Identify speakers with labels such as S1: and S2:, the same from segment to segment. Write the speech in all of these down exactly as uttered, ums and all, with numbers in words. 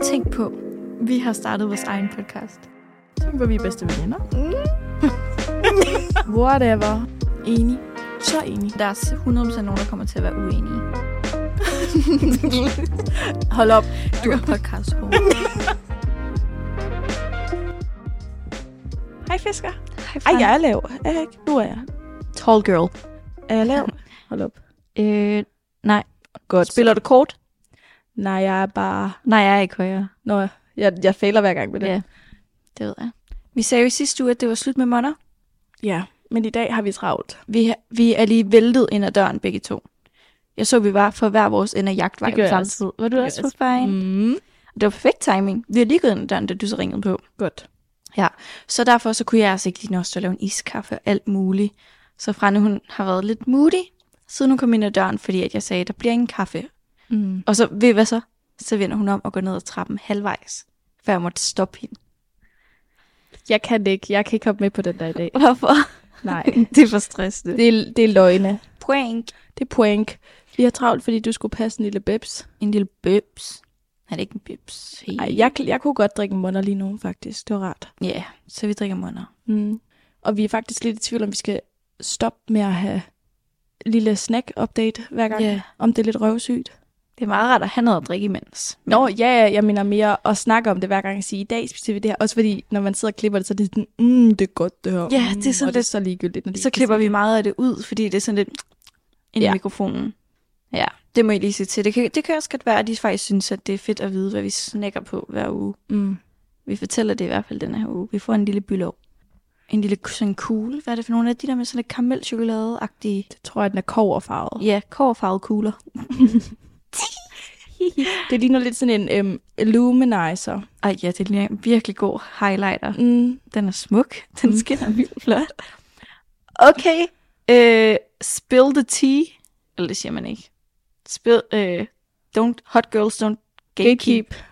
S1: Tænk på, vi har startet vores egen podcast.
S2: Tænk på, vi er bedste veninder. Whatever. Enig. Så enig.
S1: Der er hundrede procent nogen, der kommer til at være uenige.
S2: Hold op.
S1: Du er podcast -hår.
S2: Hej fisker.
S1: Hej,
S2: Ej, jeg er lav. Er jeg ikke? Nu er jeg.
S1: Tall girl.
S2: Er jeg lav? Hold op.
S1: Øh, nej.
S2: Godt.
S1: Spiller du kort?
S2: Nej, jeg er bare...
S1: Nej, jeg er ikke højere.
S2: Nå, jeg, jeg fejler hver gang med det.
S1: Ja, det ved jeg. Vi sagde jo i sidste uge, at det var slut med monner.
S2: Ja, men i dag har vi travlt.
S1: Vi, vi er lige væltet ind ad døren begge to. Jeg så, vi var for hver vores ende af jagtvej
S2: Det gør
S1: på
S2: jeg
S1: samme
S2: også.
S1: tid. Var du
S2: Det
S1: også
S2: gør
S1: på vejen?
S2: Mm.
S1: Det var perfekt timing. Vi har lige gået ind ad døren, da du så ringede på.
S2: Godt.
S1: Ja, så derfor så kunne jeg altså ikke lige nå at lave en iskaffe og alt muligt. Så Franne, hun har været lidt moody, siden hun kom ind ad døren, fordi at jeg sagde, at der bliver ingen kaffe.
S2: Mm.
S1: Og så, ved I hvad så? Så vender hun om og går ned ad trappen halvvejs, før jeg måtte stoppe hende.
S2: Jeg kan det ikke. Jeg kan ikke hoppe med på den der i dag.
S1: Hvorfor?
S2: Nej.
S1: Det er for stressende.
S2: Det er, det er løgne.
S1: Prank.
S2: Det er prank. Vi har travlt, fordi du skulle passe en lille bebs.
S1: En lille bøbs. Er det ikke en bøbs? Hey.
S2: Ej, jeg, jeg kunne godt drikke en munder lige nu, faktisk. Det var rart.
S1: Ja, yeah, så vi drikker munder.
S2: Mm. Og vi er faktisk lidt i tvivl, om vi skal stoppe med at have lille snack-update hver gang.
S1: Ja.
S2: Om det er lidt røvsygt.
S1: Det er meget rart at have noget at drikke imens. Men
S2: Nå, ja, ja, jeg mener mere at snakke om det hver gang jeg siger, i dag spiser vi det her. Også fordi, når man sidder og klipper det, så er det sådan, mm, det er godt det her.
S1: Ja, det er sådan
S2: og det er
S1: lidt-
S2: så ligegyldigt. Når de
S1: så
S2: ikke
S1: klipper
S2: kan
S1: vi
S2: sige
S1: meget af det ud, fordi det er sådan lidt ind i
S2: Ja.
S1: mikrofonen. Ja, det må I lige se til. Det kan, det kan også godt være, at de faktisk synes, at det er fedt at vide, hvad vi snakker på hver uge.
S2: det. Mm.
S1: Vi fortæller det i hvert fald den her uge. Vi får en lille bylov. En lille sådan kugle. Hvad er det for nogle af de der med sådan lidt karamelchokolade-agtige?
S2: Det tror jeg, den er kobberfarvet.
S1: Ja, kobberfarvede kugler.
S2: Det ligner lidt sådan en um, illuminizer.
S1: Ej ja, det er en virkelig god highlighter.
S2: Mm.
S1: Den er smuk. Den skinner vildt flot. Okay. Øh, spill the tea. Eller det siger man ikke. Spill, øh, don't, hot girls don't gatekeep.
S2: Gatekeep.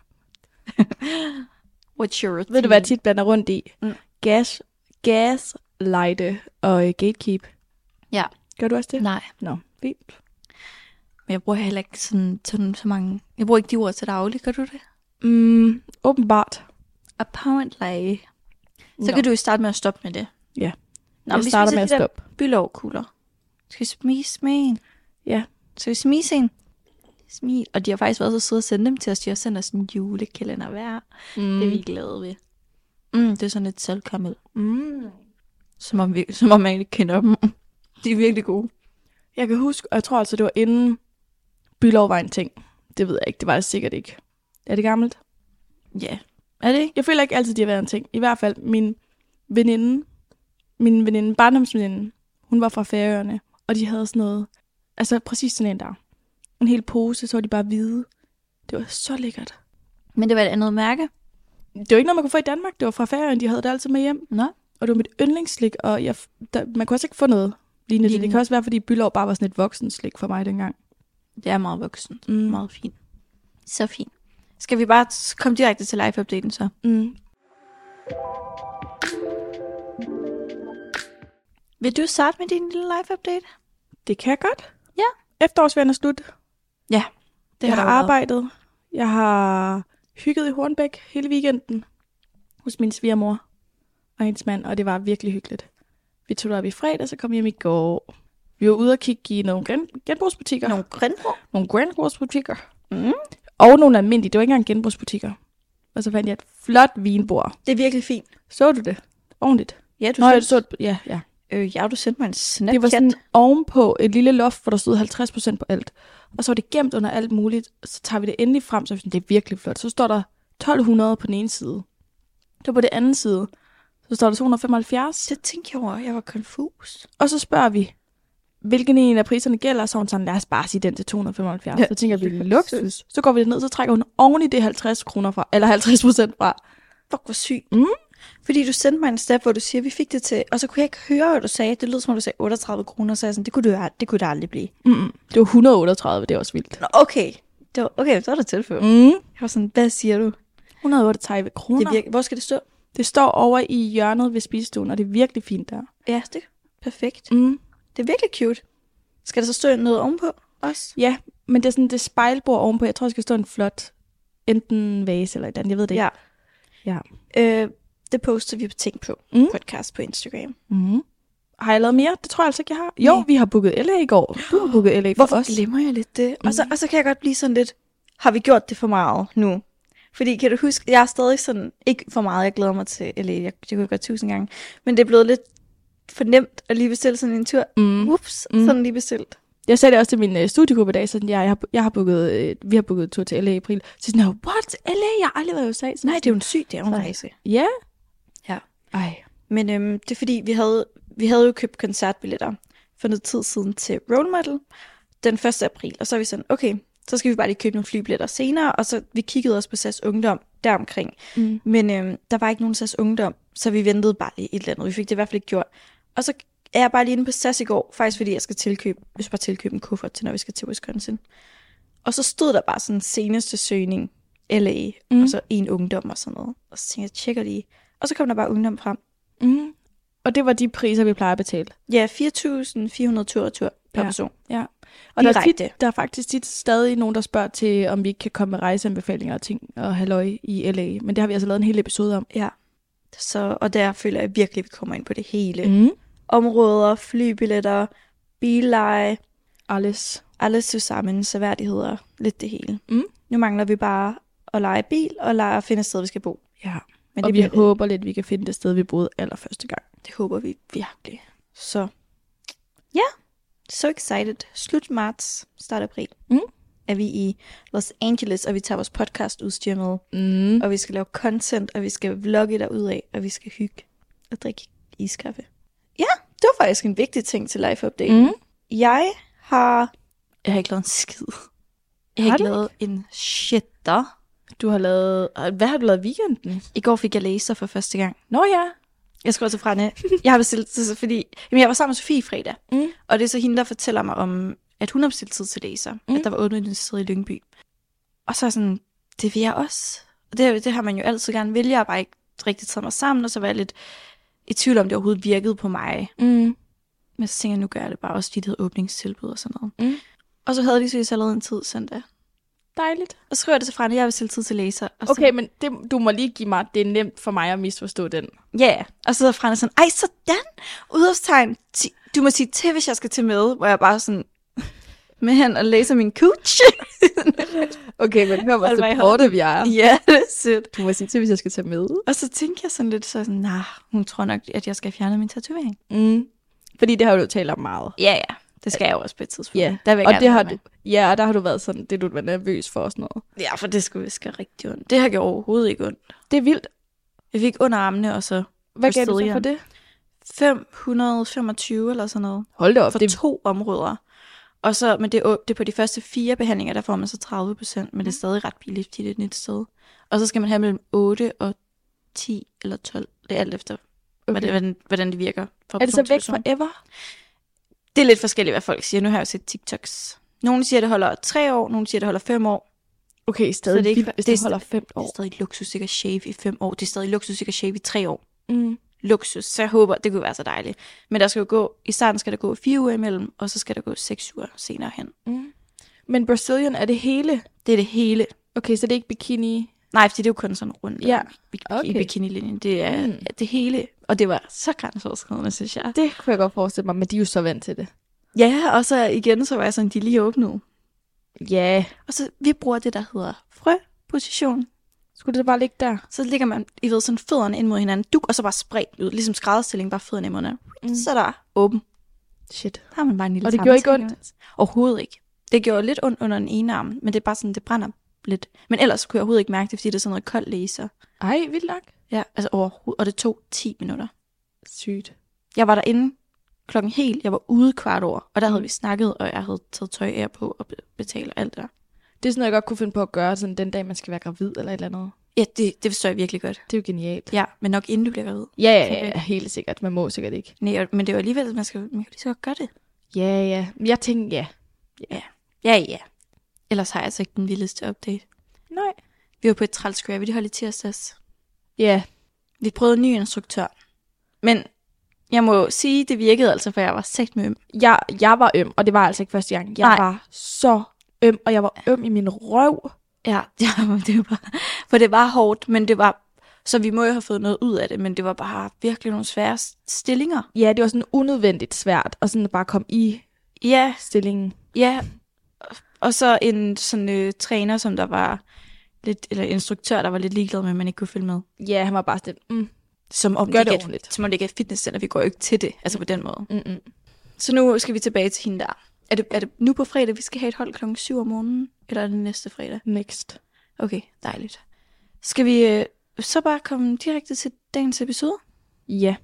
S1: What's your
S2: Ved du,
S1: tea?
S2: hvad jeg tit blander rundt i?
S1: Mm.
S2: Gas, gaslighte og uh, gatekeep.
S1: Ja.
S2: Gør du også det?
S1: Nej,
S2: Nå, fint.
S1: men jeg bruger heller ikke sådan, sådan så mange. Jeg bruger ikke de ord til daglig. Gør du det?
S2: Mm, åbenbart.
S1: Apparently. Så
S2: Nå.
S1: kan du jo starte med at stoppe med det.
S2: Ja.
S1: Nå,
S2: Jeg
S1: vi
S2: starter
S1: spiser
S2: med at
S1: de der
S2: stoppe.
S1: Bylovkugler. Skal vi smise med en?
S2: Ja.
S1: Skal vi smise en? Smil. Og de har faktisk været så søde at sende dem til os. De har sendt os en julekalender hver.
S2: Mm.
S1: Det er vi glade ved. Mm, det er sådan et saltkaramel.
S2: Mm.
S1: Som om, vi, som om man ikke kender dem. De er virkelig gode.
S2: Jeg kan huske, og jeg tror altså, det var inden bylov var en ting. Det ved jeg ikke, det var det sikkert ikke. Er det gammelt?
S1: Ja. Er det ikke?
S2: Jeg føler ikke altid, de har været en ting. I hvert fald min veninde, min veninde, barndomsveninde, hun var fra Færøerne, og de havde sådan noget, altså præcis sådan en der. En hel pose, så var de bare hvide. Det var så lækkert.
S1: Men det var et andet mærke.
S2: Det var ikke noget, man kunne få i Danmark. Det var fra Færøerne, de havde det altid med hjem.
S1: Nå.
S2: Og det var mit yndlingsslik, og jeg, der, man kunne også ikke få noget lignende det. Det
S1: Lignende.
S2: kan også være, fordi bylov bare var sådan et voksenslik for mig dengang.
S1: Det er meget voksen.
S2: Mm.
S1: Meget fint. Så fint. Skal vi bare t- komme direkte til live-updaten så?
S2: Mm.
S1: Vil du starte med din lille live-update?
S2: Det kan jeg godt.
S1: Ja.
S2: Efterårsferien er slut.
S1: Ja. Det
S2: Jeg har
S1: der jo været.
S2: arbejdet. Jeg har hygget i Hornbæk hele weekenden hos min svigermor og hendes mand, og det var virkelig hyggeligt. Vi tog derop i fredag, så kom vi hjem i går. Vi var ude og kigge i nogle gen- genbrugsbutikker.
S1: Nogle grønbrug.
S2: Nogle genbrugsbutikker.
S1: Mm.
S2: Og nogle almindelige. Det var ikke engang genbrugsbutikker. Og så fandt jeg et flot vinbord.
S1: Det er virkelig fint.
S2: Så du det? Ordentligt.
S1: Ja, du
S2: Nå, jeg
S1: sendte,
S2: så ja, ja.
S1: øh, ja, du sendte mig en Snapchat.
S2: Det var sådan ovenpå et lille loft, hvor der stod halvtreds procent på alt. Og så var det gemt under alt muligt. Så tager vi det endelig frem, så er vi sådan, det er virkelig flot. Så står der tolv hundrede på den ene side. Så på den anden side, så står der to hundrede og femoghalvfjerds.
S1: Det tænkte jeg over. Jeg var confused.
S2: Og så spørger vi, hvilken en af priserne gælder, så er hun sådan, lad os bare sige den til to hundrede og femoghalvfjerds.
S1: Ja.
S2: Så tænker vi, luksus. Så går vi ned, så trækker hun oven i det halvtreds kroner fra, eller halvtreds procent fra.
S1: Fuck, hvor sygt.
S2: Mm.
S1: Fordi du sendte mig en snap, hvor du siger, at vi fik det til, og så kunne jeg ikke høre, hvad du sagde. Det lød som om, du sagde otteogtredive kroner, så jeg sådan, det kunne, du, det kunne det aldrig blive.
S2: Mm-mm. Det var et hundrede og otteogtredive, det er også vildt.
S1: Nå, okay. Det var, okay, så er der tilføjet.
S2: Mm.
S1: Jeg var sådan, hvad siger du?
S2: et hundrede og otteogtredive kroner.
S1: Det virker, hvor skal det stå?
S2: Det står over i hjørnet ved spisestuen, og det er virkelig fint der.
S1: Ja, det er perfekt.
S2: Mm.
S1: Det er virkelig cute. Skal der så stå noget ovenpå også?
S2: Ja, men det er sådan det spejlbord ovenpå. Jeg tror, der skal stå en flot enten vase eller et andet, jeg ved det ikke.
S1: Ja.
S2: Ja.
S1: Øh, det poster vi på Tænk på
S2: Mm.
S1: podcast på Instagram.
S2: Mm. Har jeg lavet mere? Det tror jeg altså ikke, jeg har. Jo,
S1: Nej.
S2: vi har booket L A i går. Du har booket L A for
S1: Hvorfor
S2: os.
S1: glemmer jeg lidt det? Mm. Og, så,
S2: Mhm.
S1: og så kan jeg godt blive sådan lidt, har vi gjort det for meget nu? Fordi kan du huske, jeg er stadig sådan, ikke for meget, jeg glæder mig til L A, jeg, det kunne jeg godt tusind gange, men det er blevet lidt for nemt at lige bestille sådan en tur.
S2: Mm.
S1: Ups,
S2: Mm.
S1: sådan lige bestilt.
S2: Jeg sagde det også til min øh, studiegruppe i dag, sådan, jeg, jeg, har, jeg har booket, øh, vi har booket tur til L A i april. Så sådan, what? L A? Jeg har aldrig været i U S A. Så
S1: Nej, det er jo en syg, det er jo en
S2: Nej.
S1: rejse.
S2: Ja?
S1: Ja.
S2: Ej.
S1: Men øhm, det er fordi, vi havde, vi havde jo købt koncertbilletter for noget tid siden til Role Model den første april. Og så er vi sådan, okay, så skal vi bare lige købe nogle flybilletter senere. Og så vi kiggede også på S A S Ungdom deromkring.
S2: Mm.
S1: Men øhm, der var ikke nogen S A S Ungdom, så vi ventede bare lige et eller andet. Vi fik det i hvert fald ikke gjort. Og så er jeg bare lige inde på S A S i går, faktisk fordi jeg skal tilkøbe, jeg skal bare tilkøbe en kuffert til, når vi skal til Wisconsin. Og så stod der bare sådan seneste søgning, L A,
S2: Mm.
S1: og så en ungdom og sådan noget. Og så tænkte jeg, jeg tjekker lige. Og så kom der bare ungdom frem.
S2: Mm. Og det var de priser, vi plejer at betale.
S1: Ja, fire tusind fire hundrede tur og tur per
S2: Ja.
S1: person.
S2: Ja. Og der er, tit,
S1: Direkte.
S2: der er faktisk tit stadig nogen, der spørger til, om vi ikke kan komme med rejseanbefalinger og ting og halløj i L A. Men det har vi altså lavet en hel episode om.
S1: Ja. Så, og der føler jeg virkelig, at vi kommer ind på det hele.
S2: Mm.
S1: Områder, flybilletter, billeje,
S2: Alles.
S1: alles til sammen, seværdigheder, lidt det hele.
S2: Mm.
S1: Nu mangler vi bare at lege bil og lege at finde et sted, vi skal bo.
S2: Ja.
S1: Men
S2: Og
S1: det
S2: vi
S1: bliver det.
S2: håber lidt, at vi kan finde det sted, vi boede allerførste gang.
S1: Det håber vi virkelig. Så ja, so excited. Slut marts, start april.
S2: Mm.
S1: Er vi i Los Angeles, og vi tager vores podcast udstyr med.
S2: Mm.
S1: Og vi skal lave content, og vi skal vlogge derudad, og vi skal hygge og drikke iskaffe. Ja, det var faktisk en vigtig ting til life update.
S2: Mm.
S1: Jeg har... Jeg har ikke lavet en skid. Jeg har,
S2: Har
S1: ikke
S2: du
S1: lavet en shitter.
S2: Du har lavet... Hvad har du lavet i weekenden?
S1: I går fik jeg læser for første gang.
S2: Nå ja.
S1: Jeg skriver til Franne. Jeg har bestilt tid, fordi... Jamen, jeg var sammen med Sofie i fredag.
S2: Mm.
S1: Og det er så hende, der fortæller mig om, at hun har bestilt tid til læser.
S2: Mm.
S1: At der var åbnet sted i Lyngby. Og så er jeg sådan, det vil jeg også. Og det, det har man jo altid gerne vil. Jeg har bare ikke rigtig taget mig sammen. Og så var jeg lidt i tvivl om, det overhovedet virkede på mig.
S2: Mm.
S1: Men så tænker jeg, nu gør jeg det bare også, fordi det havde åbningstilbud og sådan noget.
S2: Mm.
S1: Og så havde de så allerede en tid søndag.
S2: Dejligt.
S1: Og så skriver jeg det til Franne, jeg vil stille tid til læser. Og så,
S2: Okay, men det, du må lige give mig, det er nemt for mig at misforstå den.
S1: ja, yeah. Og så sidder Franne sådan, ej, sådan, udopstegn. Du må sige til, hvis jeg skal til med, hvor jeg bare sådan, med hen og læser min cooch.
S2: Okay, men hør,
S1: Hold
S2: hvor
S1: mig i
S2: supportive jeg er.
S1: Ja, det er sødt.
S2: Du må sige til, hvis jeg skal tage med.
S1: Og så tænker jeg sådan lidt så sådan, nah, hun tror nok, at jeg skal fjerne min tatovering.
S2: Mm. Fordi det har du jo talt om meget.
S1: Ja, ja. Det skal jeg jo også på et tidspunkt.
S2: Ja,
S1: der vil jeg
S2: og
S1: gerne
S2: det har
S1: være
S2: du,
S1: med.
S2: ja, og der har du været sådan, det du var nervøs for og sådan noget.
S1: Ja, for det skulle viske rigtig ondt. Det har gjort overhovedet ikke ondt.
S2: Det er vildt.
S1: Jeg fik under armene, og så
S2: Hvad
S1: på
S2: gav du så
S1: stedhjern.
S2: for det?
S1: fem hundrede og femogtyve eller sådan noget.
S2: Hold da op.
S1: For
S2: Det,
S1: to områder. Og så, men det er, det er på de første fire behandlinger, der får man så tredive procent, men det er stadig ret billigt, fordi det er et nyt sted. Og så skal man have mellem otte og ti eller tolv. Det er alt efter, okay. hvordan, hvordan, hvordan det virker. Fra
S2: er det så
S1: person til
S2: væk
S1: person.
S2: forever?
S1: Det er lidt forskelligt, hvad folk siger. Nu har jeg jo set TikToks. Nogle siger, det holder tre år, nogle siger, det holder fem år.
S2: Okay, stadig
S1: det er ikke-
S2: vildt, hvis
S1: det er
S2: det holder fem
S1: Det er
S2: år.
S1: stadig luksus ikke at shave i fem år. Det er stadig luksus ikke at shave i tre år.
S2: Mm.
S1: Luksus. Så jeg håber, det kunne være så dejligt. Men der skal jo gå, i starten skal der gå fire uger imellem, og så skal der gå seks uger senere hen.
S2: Mm. Men Brazilian er det hele?
S1: Det er det hele.
S2: Okay, så det er ikke bikini?
S1: Nej, fordi det er jo kun sådan rundt
S2: Ja,
S1: om i,
S2: okay.
S1: i bikinilinjen. Det er
S2: Mm.
S1: mm. det hele. Og det var så grænseoverskridende, synes jeg.
S2: Det kunne jeg godt forestille mig, men de er jo så vant til det.
S1: Ja, og så igen, så var jeg sådan, de lige åbnede.
S2: Ja.
S1: Og så vi bruger det, der hedder frøposition.
S2: Skulle det bare ligge der?
S1: Så ligger man, I ved, sådan fødderne ind mod hinanden, duk, og så bare spredt ud, ligesom skrædderstilling, bare fødderne i munden.
S2: Mm.
S1: Så er der åben.
S2: Shit.
S1: Der har man bare en lille
S2: Og det gjorde ikke
S1: sammentrækning. Overhovedet ikke. Det gjorde lidt ondt under den ene arm, men det er bare sådan, det brænder lidt. Men ellers kunne jeg overhovedet ikke mærke det, fordi det er sådan noget koldt laser.
S2: Ej, vildt nok.
S1: Ja, altså overhovedet. Og det tog ti minutter.
S2: Sygt.
S1: Jeg var derinde klokken helt, jeg var ude kvart over, og der havde vi snakket, og jeg havde taget tøj af på og be- betalt og alt det der.
S2: Det er sådan noget, jeg godt kunne finde på at gøre, sådan den dag, man skal være gravid eller et eller andet.
S1: Ja, det, det forstår jeg virkelig godt.
S2: Det er jo genialt.
S1: Ja, men nok inden du bliver gravid.
S2: Ja, ja, ja, helt sikkert. Man må sikkert ikke.
S1: Nej, og- men det er jo alligevel, at man skal man kan lige så godt gøre det.
S2: Ja, ja. Jeg tænker, ja.
S1: Ja, ja, ja. Ellers har jeg altså ikke den vildeste update.
S2: Nej.
S1: Vi var på et træls gravity hold i tirsdags.
S2: Ja.
S1: Vi prøvede en ny instruktør. Men jeg må sige, det virkede altså, for jeg var sæt med øm.
S2: Jeg, jeg var øm, og det var altså ikke første gang. Jeg
S1: Nej.
S2: var så øm, og jeg var øm i min røv.
S1: Ja, ja det var, for det var hårdt, men det var, så vi må jo have fået noget ud af det, men det var bare virkelig nogle svære stillinger.
S2: Ja, det var sådan unødvendigt svært, at sådan bare komme i
S1: ja.
S2: stillingen.
S1: Ja, og så en sådan øh, træner, som der var lidt, eller instruktør, der var lidt ligeglad med, at man ikke kunne følge med.
S2: Ja, han var bare sådan, mm,
S1: som om
S2: gør
S1: det,
S2: det
S1: ikke
S2: ordentligt.
S1: Er, som om det ikke er et fitnesscenter, vi går jo ikke til det, altså på den måde.
S2: Mm-mm.
S1: Så nu skal vi tilbage til hende der. Er det, er det nu på fredag, vi skal have et hold klokken syv om morgenen, eller er det næste fredag?
S2: Next.
S1: Okay, dejligt. Skal vi øh, så bare komme direkte til dagens episode?
S2: Ja.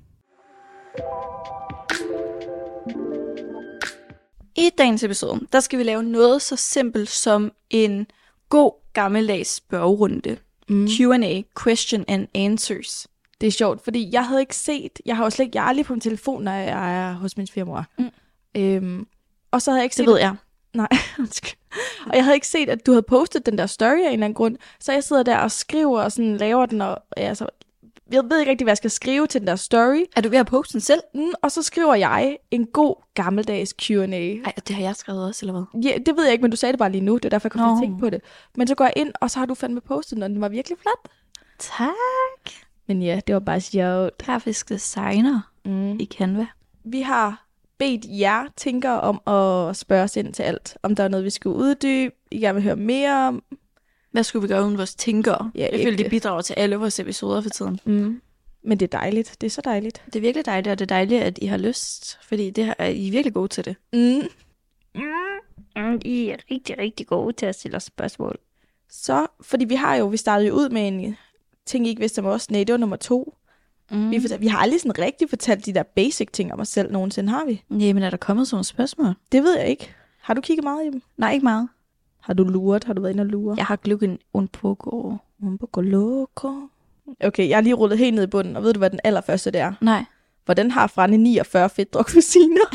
S1: I dagens episode, der skal vi lave noget så simpelt som en god gammeldags spørgerunde. Mm. Q and A, question and answers.
S2: Det er sjovt, fordi jeg havde ikke set, jeg har jo slet ikke, jeg er aldrig på min telefon, når jeg er hos min svigermor. Mm. Øhm, og så havde jeg ikke set...
S1: Det ved jeg.
S2: Nej, og jeg havde ikke set, at du havde postet den der story af en eller anden grund. Så jeg sidder der og skriver og sådan laver den, og altså, jeg ved ikke rigtig, hvad jeg skal skrive til den der story.
S1: Er du ved at poste den selv?
S2: Mm, og så skriver jeg en god gammeldags Q and A.
S1: Ej, det har jeg skrevet også, eller hvad?
S2: Ja, det ved jeg ikke, men du sagde det bare lige nu. Det er derfor, jeg kom til at tænke på det. Men så går jeg ind, og så har du fandme postet den, og den var virkelig flot.
S1: Tak.
S2: Men ja, det var bare sjovt.
S1: Grafisk designer mm. i Canva.
S2: Vi har bedt jer tænkere om at spørge os ind til alt. Om der er noget, vi skulle uddybe, I gerne vil høre mere om.
S1: Hvad skulle vi gøre uden vores tænkere?
S2: Ja,
S1: jeg føler, de bidrager til alle vores episoder for tiden.
S2: Mm. Men det er dejligt. Det er så dejligt.
S1: Det er virkelig dejligt, og det er dejligt, at I har lyst. Fordi det er I er virkelig gode til det.
S2: Mm.
S1: Mm. I er rigtig, rigtig gode til at stille os spørgsmål.
S2: Så, fordi vi har jo, vi startede jo ud med en ting, I ikke vidste om os. Nej, det var nummer to. Mm. Vi, fortal- vi har aldrig sådan rigtig fortalt de der basic ting om os selv nogensinde, har vi?
S1: Nej, men er der kommet sådan nogle spørgsmål?
S2: Det ved jeg ikke. Har du kigget meget i dem?
S1: Nej, ikke meget.
S2: Har du luret? Har du været inde og lure?
S1: Jeg har glukket un poco.
S2: Un poco loco. Okay, jeg har lige rullet helt ned i bunden, og ved du, hvad den allerførste det er?
S1: Nej.
S2: Hvordan har Franne niogfyrre fedtdrukkusiner?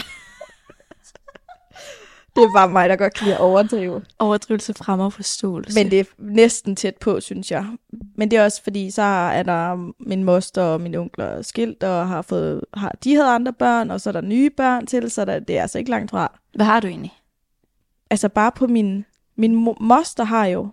S2: Det er bare mig, der godt kan lide at overdrive.
S1: Overdrivelse fremmer forståelse.
S2: Men det er næsten tæt på, synes jeg. Men det er også fordi, så er der min moster og min onkler skilt, og har fået, har, de havde andre børn, og så er der nye børn til, så der, det er altså ikke langt fra.
S1: Hvad har du egentlig?
S2: Altså bare på min, min moster har jo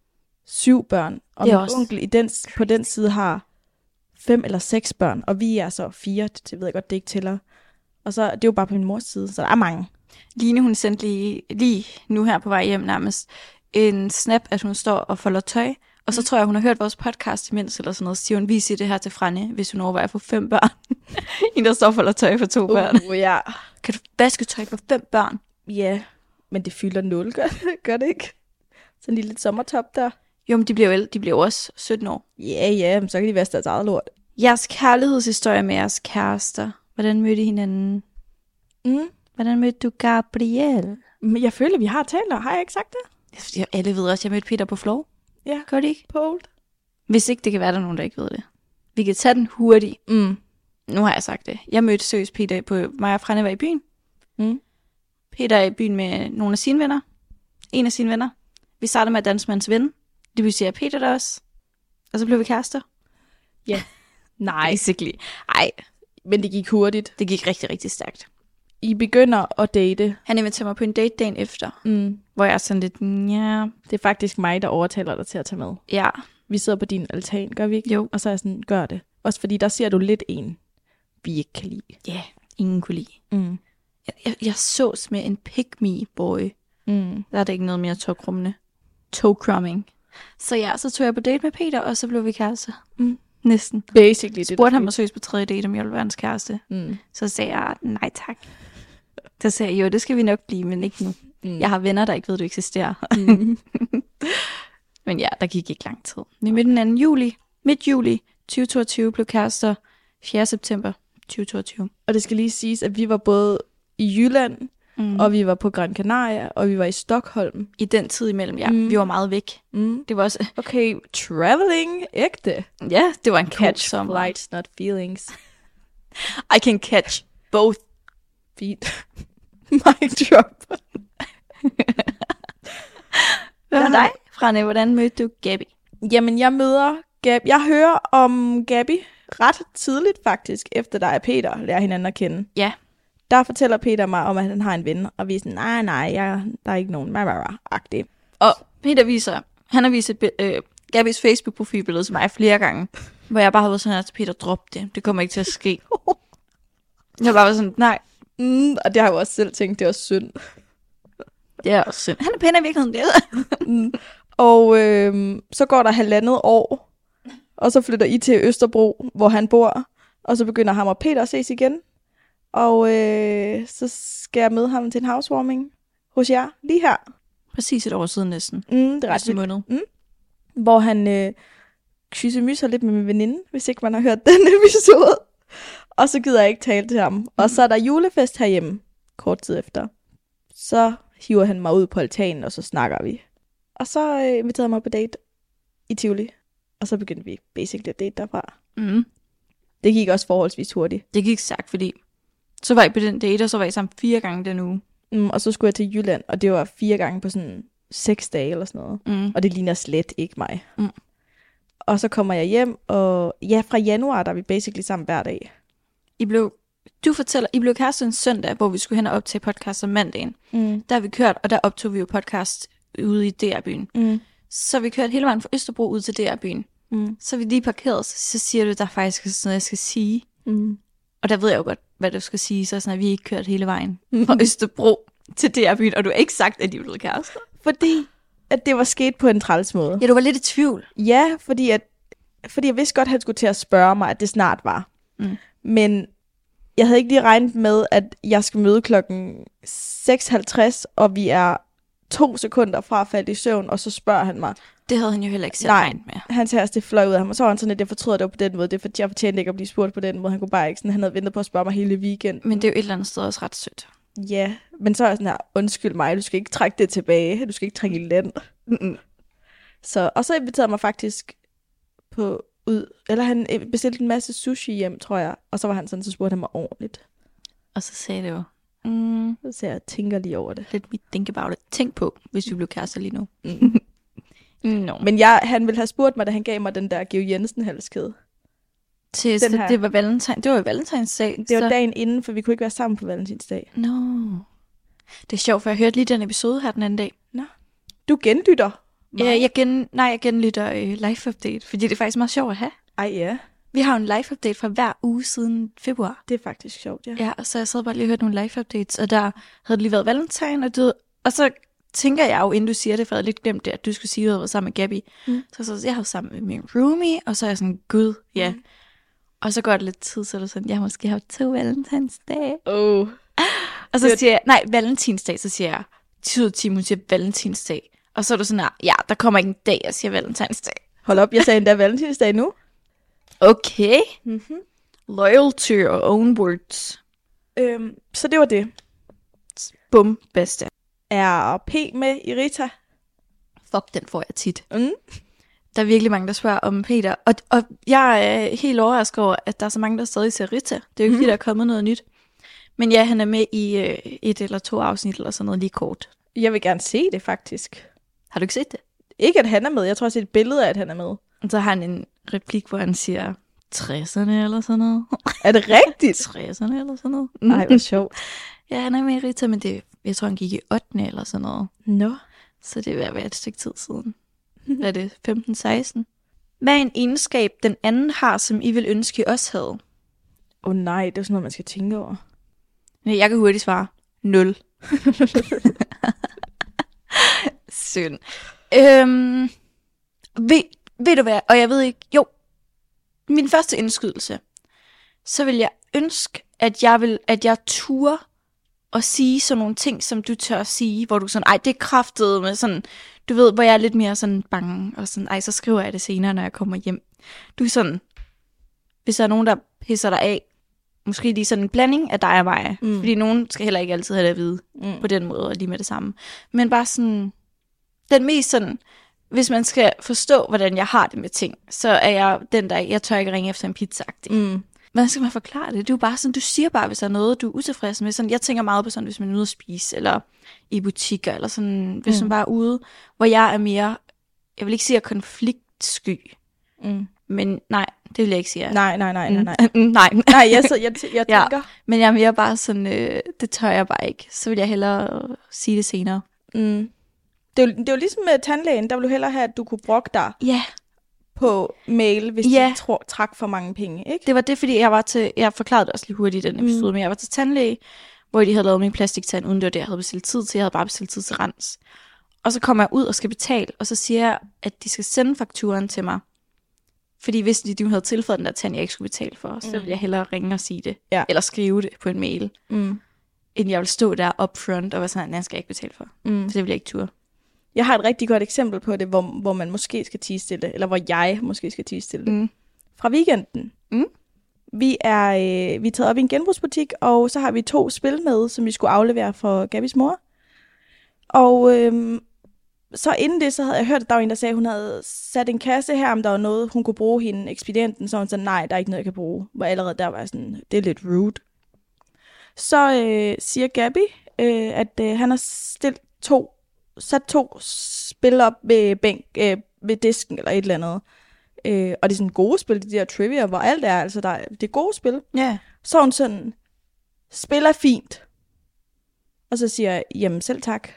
S2: syv børn, og min også... onkel i den, på den side har fem eller seks børn, og vi er så fire, det ved jeg godt, det ikke tæller. Og så det er jo bare på min mors side, så der er mange.
S1: Line, hun sendte lige, lige nu her på vej hjem nærmest en snap, at hun står og folder tøj. Og så mm. tror jeg, hun har hørt vores podcast imens, eller sådan noget. Så siger hun, vis det her til Franne, hvis hun overvejer at få fem børn. En, der står og folder tøj for to uh, børn.
S2: Ja.
S1: Kan du vaske tøj for fem børn?
S2: Ja, men det fylder nul, gør, gør det ikke? Sådan en lille sommertop der.
S1: Jo, men de bliver jo de bliver også sytten år.
S2: Ja, ja, men så kan de vaske deres eget lort.
S1: Jeres kærlighedshistorie med jeres kærester. Hvordan mødte I hinanden?
S2: Mm.
S1: Hvordan mødte du Gabriel?
S2: Men jeg føler, vi har talt, og har jeg ikke sagt det?
S1: Jeg, alle ved også, at jeg mødte Peter på Flow.
S2: Ja.
S1: Gør det ikke?
S2: På Old.
S1: Hvis ikke, det kan være, der er nogen, der ikke ved det. Vi kan tage den hurtigt.
S2: Mm.
S1: Nu har jeg sagt det. Jeg mødte seriøst Peter på mig og Franne var i byen.
S2: Mm.
S1: Peter er i byen med nogle af sine venner. En af sine venner. Vi startede med at danse med hans ven. Det vil sige, at Peter der også. Og så blev vi kærester.
S2: Ja. Yeah. Nej.
S1: Basically. Ej.
S2: Men det gik hurtigt.
S1: Det gik rigtig, rigtig stærkt.
S2: I begynder at date.
S1: Han inviterer mig på en date dagen efter.
S2: Mm.
S1: Hvor jeg er sådan lidt, ja.
S2: Det er faktisk mig, der overtaler dig til at tage med.
S1: Ja.
S2: Vi sidder på din altan, gør vi ikke?
S1: Jo.
S2: Og så er jeg sådan, gør det. Også fordi der ser du lidt en, vi ikke kan lide.
S1: Ja, yeah, ingen kunne lide.
S2: Mm.
S1: Jeg, jeg, jeg sås med en pick-me-boy.
S2: Mm.
S1: Der er det ikke noget mere togkrummende. Togcrumming. Så ja, så tog jeg på date med Peter, og så blev vi kærester.
S2: Mm.
S1: Næsten.
S2: Basically.
S1: Spurgte det, han mig seriøst på tredje date, om jeg ville være hans kæreste.
S2: Mm.
S1: Så sagde jeg, nej tak. Så sagde jeg, jo, det skal vi nok blive, men ikke nu. Mm. Jeg har venner, der ikke ved, du eksisterer. Mm. Men ja, der gik ikke lang tid. Vi mødte den anden juli, midt juli tyve toogtyve, blev kærester fjerde september tyve toogtyve.
S2: Og det skal lige siges, at vi var både i Jylland, mm. og vi var på Gran Canaria, og vi var i Stockholm.
S1: I den tid imellem, ja. Mm. Vi var meget væk. Mm. Det var også...
S2: Okay, traveling, ægte.
S1: Ja, det var en
S2: catch flights, not feelings.
S1: I can catch both
S2: feet. My drop.
S1: Hvad med dig, Franne? Hvordan mødte du Gabi?
S2: Jamen, jeg møder Gabi. Jeg hører om Gabi ret tidligt faktisk, efter der er Peter lærer hinanden at kende.
S1: Ja.
S2: Der fortæller Peter mig om, at han har en ven, og vi er sådan, nej, nej, jeg, der er ikke nogen, agtig.
S1: Og Peter viser Han har vist et bi- øh, Gabis Facebook-profilbillede til mig flere gange, hvor jeg bare har været sådan her til Peter, drop det. Det kommer ikke til at ske. Jeg var bare sådan, nej.
S2: Mm, og det har jeg jo også selv tænkt, det er også synd.
S1: Det er også synd. Han er pæn i virkeligheden, det er.
S2: mm. Og øh, så går der halvandet år, og så flytter I til Østerbro, hvor han bor. Og så begynder ham og Peter at ses igen. Og øh, så skal jeg møde ham til en housewarming hos jer, lige her.
S1: Præcis et år siden næsten.
S2: Mm, det er ret vildt. Mm. Hvor han øh, kyssemyser lidt med min veninde, hvis ikke man har hørt den episode. Og så gider jeg ikke tale til ham. Mm. Og så er der julefest herhjemme, kort tid efter. Så hiver han mig ud på altanen, og så snakker vi. Og så øh, inviterede jeg mig på date i Tivoli. Og så begyndte vi basically at date derfra.
S1: Mm.
S2: Det gik også forholdsvis hurtigt.
S1: Det gik sagt, fordi så var I på den date, og så var I sammen fire gange den uge.
S2: Mm, og så skulle jeg til Jylland, og det var fire gange på sådan seks dage eller sådan noget.
S1: Mm.
S2: Og det ligner slet ikke mig.
S1: Mm.
S2: Og så kommer jeg hjem, og ja, fra januar, der er vi basically sammen hver dag.
S1: I blev, du fortæller, I blev kærester en søndag, hvor vi skulle hen og optage podcast om mandagen.
S2: Mm.
S1: Der har vi kørt, og der optog vi jo podcast ude i D R-byen.
S2: Mm.
S1: Så vi kørte hele vejen fra Østerbro ud til D R-byen.
S2: Mm.
S1: Så vi lige parkeret, så siger du, der faktisk er sådan noget, jeg skal sige.
S2: Mm.
S1: Og der ved jeg jo godt, hvad du skal sige, så er sådan, at vi ikke kørt hele vejen fra Østerbro til D R-byen, og du har ikke sagt, at de blev kærester.
S2: Fordi at det var sket på en træls måde.
S1: Ja, du var lidt i tvivl.
S2: Ja, fordi, at, fordi jeg vidste godt, at han skulle til at spørge mig, at det snart var.
S1: Mm.
S2: Men jeg havde ikke lige regnet med, at jeg skal møde klokken seks halvtreds, og vi er to sekunder fra at falde i søvn, og så spørger han mig.
S1: Det havde han jo heller ikke selv
S2: Nej,
S1: regnet med.
S2: Hans herste fløj ud af ham, og så var han sådan, at jeg fortryder det var på den måde. Det er for, jeg fortjente ikke at blive spurgt på den måde. Han kunne bare ikke sådan, han havde ventet på at spørge mig hele weekend.
S1: Men det er jo et eller andet sted også ret sødt.
S2: Ja, men så er jeg sådan her, undskyld mig, du skal ikke trække det tilbage. Du skal ikke trække i land.
S1: Mm-mm.
S2: Så, og så inviterede mig faktisk på ud, eller han bestilte en masse sushi hjem, tror jeg. Og så var han sådan, så spurgte han mig ordentligt.
S1: Og så sagde det jo, mm,
S2: Så sagde jeg, tænker lige over det.
S1: let me think about it. Tænk på, hvis vi blev kærester lige nu.
S2: Mm.
S1: No.
S2: Men jeg, han ville have spurgt mig, da han gav mig den der Georg Jensen halskæde.
S1: Til,
S2: den
S1: så
S2: her.
S1: det var valentine, det var jo valentinsdag.
S2: Det var
S1: så...
S2: dagen inden, for vi kunne ikke være sammen på valentinsdag.
S1: No. Det er sjovt, for jeg hørte lige den episode her den anden dag.
S2: Nå. Du genlytter.
S1: Ja, jeg gen, nej, jeg genlytter uh, live update, fordi det er faktisk meget sjovt at have.
S2: Ej ja,
S1: Vi har jo en live update fra hver uge siden februar.
S2: det er faktisk sjovt, ja.
S1: Ja, og så jeg sad bare lige og hørte nogle live updates, og der havde det lige været valentine, og, du, og så tænker jeg jo, inden du siger det, for jeg havde lidt glemt det, at du skulle sige, at du havde været sammen med Gabby. Mm. Så, så jeg havde sammen med min roomie, og så er jeg sådan, gud, ja. Mm. Og så går det lidt tid, så er det sådan, jeg har måske haft to valentinsdage.
S2: Oh.
S1: Og så
S2: Det-
S1: siger jeg, nej, valentinsdag, så siger jeg, ti ud af ti, hun siger valentinsdag. Og så er du sådan, ja, der kommer ikke en dag, jeg siger valentinsdag.
S2: Hold op, jeg sagde endda valentinsdag nu.
S1: Okay.
S2: Mm-hmm.
S1: Loyal to your own words.
S2: Øhm, så det var det.
S1: Bum, bedste.
S2: Er P med i Rita?
S1: Fuck, den får jeg tit.
S2: Mm.
S1: Der er virkelig mange, der spørger om Peter. Og, og jeg er helt overrasket over, at der er så mange, der stadig ser Rita. Det er jo ikke, mm. fordi der er kommet noget nyt. Men ja, han er med i øh, et eller to afsnit, eller sådan noget lige kort.
S2: Jeg vil gerne se det, faktisk.
S1: Har du ikke set det?
S2: Ikke, at han er med. Jeg tror, jeg har set et billede af, at han er med.
S1: Og så har han en replik, hvor han siger, tresserne eller sådan noget.
S2: Er det rigtigt?
S1: tresserne eller sådan noget.
S2: Nej, hvor sjovt.
S1: Ja, han er med i Rita, men det, jeg tror, han gik i ottende eller sådan noget.
S2: Nå.
S1: Så det er ved at være et stykke tid siden. Hvad er det? femten seksten? Hvad er en egenskab, den anden har, som I vil ønske, I også havde?
S2: Åh oh, nej, det er sådan noget, man skal tænke over.
S1: Nej, jeg kan hurtigt svare. Nul. Synd. Øhm, ved, ved du hvad? Og jeg ved ikke... Jo. Min første indskydelse. Så vil jeg ønske, at jeg vil, at jeg turde at sige sådan nogle ting, som du tør at sige, hvor du sådan, ej, det er kraftet med sådan, du ved, hvor jeg er lidt mere sådan bange, og sådan, ej, så skriver jeg det senere, når jeg kommer hjem. Du er sådan, hvis der er nogen, der pisser dig af, måske lige sådan en blanding af dig og mig, mm. fordi nogen skal heller ikke altid have det at vide mm. på den måde, og lige med det samme. Men bare sådan, den mest sådan, hvis man skal forstå, hvordan jeg har det med ting, så er jeg den der, jeg tør ikke ringe efter en pizza-agtig. Mm. Hvordan skal man forklare det? Det er jo bare sådan, du siger bare, hvis der er noget, du er utilfreds med. Sådan, jeg tænker meget på sådan, hvis man er ude at spise, eller i butikker, eller sådan, hvis mm. man bare er ude, hvor jeg er mere, jeg vil ikke sige, at konfliktsky. Mm. Men nej, det vil jeg ikke sige.
S2: Nej, nej, nej, nej, nej.
S1: Mm. nej.
S2: nej, jeg, så, jeg, t- jeg tænker.
S1: Ja, men jeg er mere bare sådan, øh, det tør jeg bare ikke. Så vil jeg hellere sige det senere.
S2: Mm. Det er, jo, det er jo ligesom med tandlægen, der vil du hellere have, at du kunne brokke dig
S1: Ja,
S2: på mail, hvis
S1: Ja.
S2: de tro, trak for mange penge, ikke?
S1: det var det, fordi jeg var til, jeg forklarede det også lige hurtigt i den episode, mm. men jeg var til tandlæge, hvor de havde lavet min plastiktand, uden det var det, jeg havde bestilt tid til. Jeg havde bare bestilt tid til rens. Og så kommer jeg ud og skal betale, og så siger jeg, at de skal sende fakturen til mig. Fordi hvis de, de havde tilføjet den der tand, jeg ikke skulle betale for, så ville jeg hellere ringe og sige det.
S2: Ja.
S1: Eller skrive det på en mail,
S2: Mm.
S1: end jeg ville stå der up front og være sådan, at den skal jeg ikke betale for.
S2: Mm.
S1: Så det ville jeg ikke turde.
S2: Jeg har et rigtig godt eksempel på det, hvor, hvor man måske skal tie stille, eller hvor jeg måske skal tie stille.
S1: Mm.
S2: Fra weekenden.
S1: Mm.
S2: Vi er, øh, vi er taget op i en genbrugsbutik, og så har vi to spil med, som vi skulle aflevere for Gabis mor. Og øhm, så inden det, så havde jeg hørt, at der var en, der sagde, at hun havde sat en kasse her, om der var noget, hun kunne bruge hende, ekspedienten. Så hun sagde, nej, der er ikke noget, jeg kan bruge. Hvor allerede der var sådan, det er lidt rude. Så øh, siger Gabi, øh, at øh, han har stillet to, sat to spil op ved, bænk, øh, ved disken, eller et eller andet. Øh, og det er sådan gode spil, de der trivia, hvor alt er, altså der er, det er gode spil.
S1: Ja.
S2: Så er hun sådan, spil er fint. Og så siger jeg, jamen selv tak.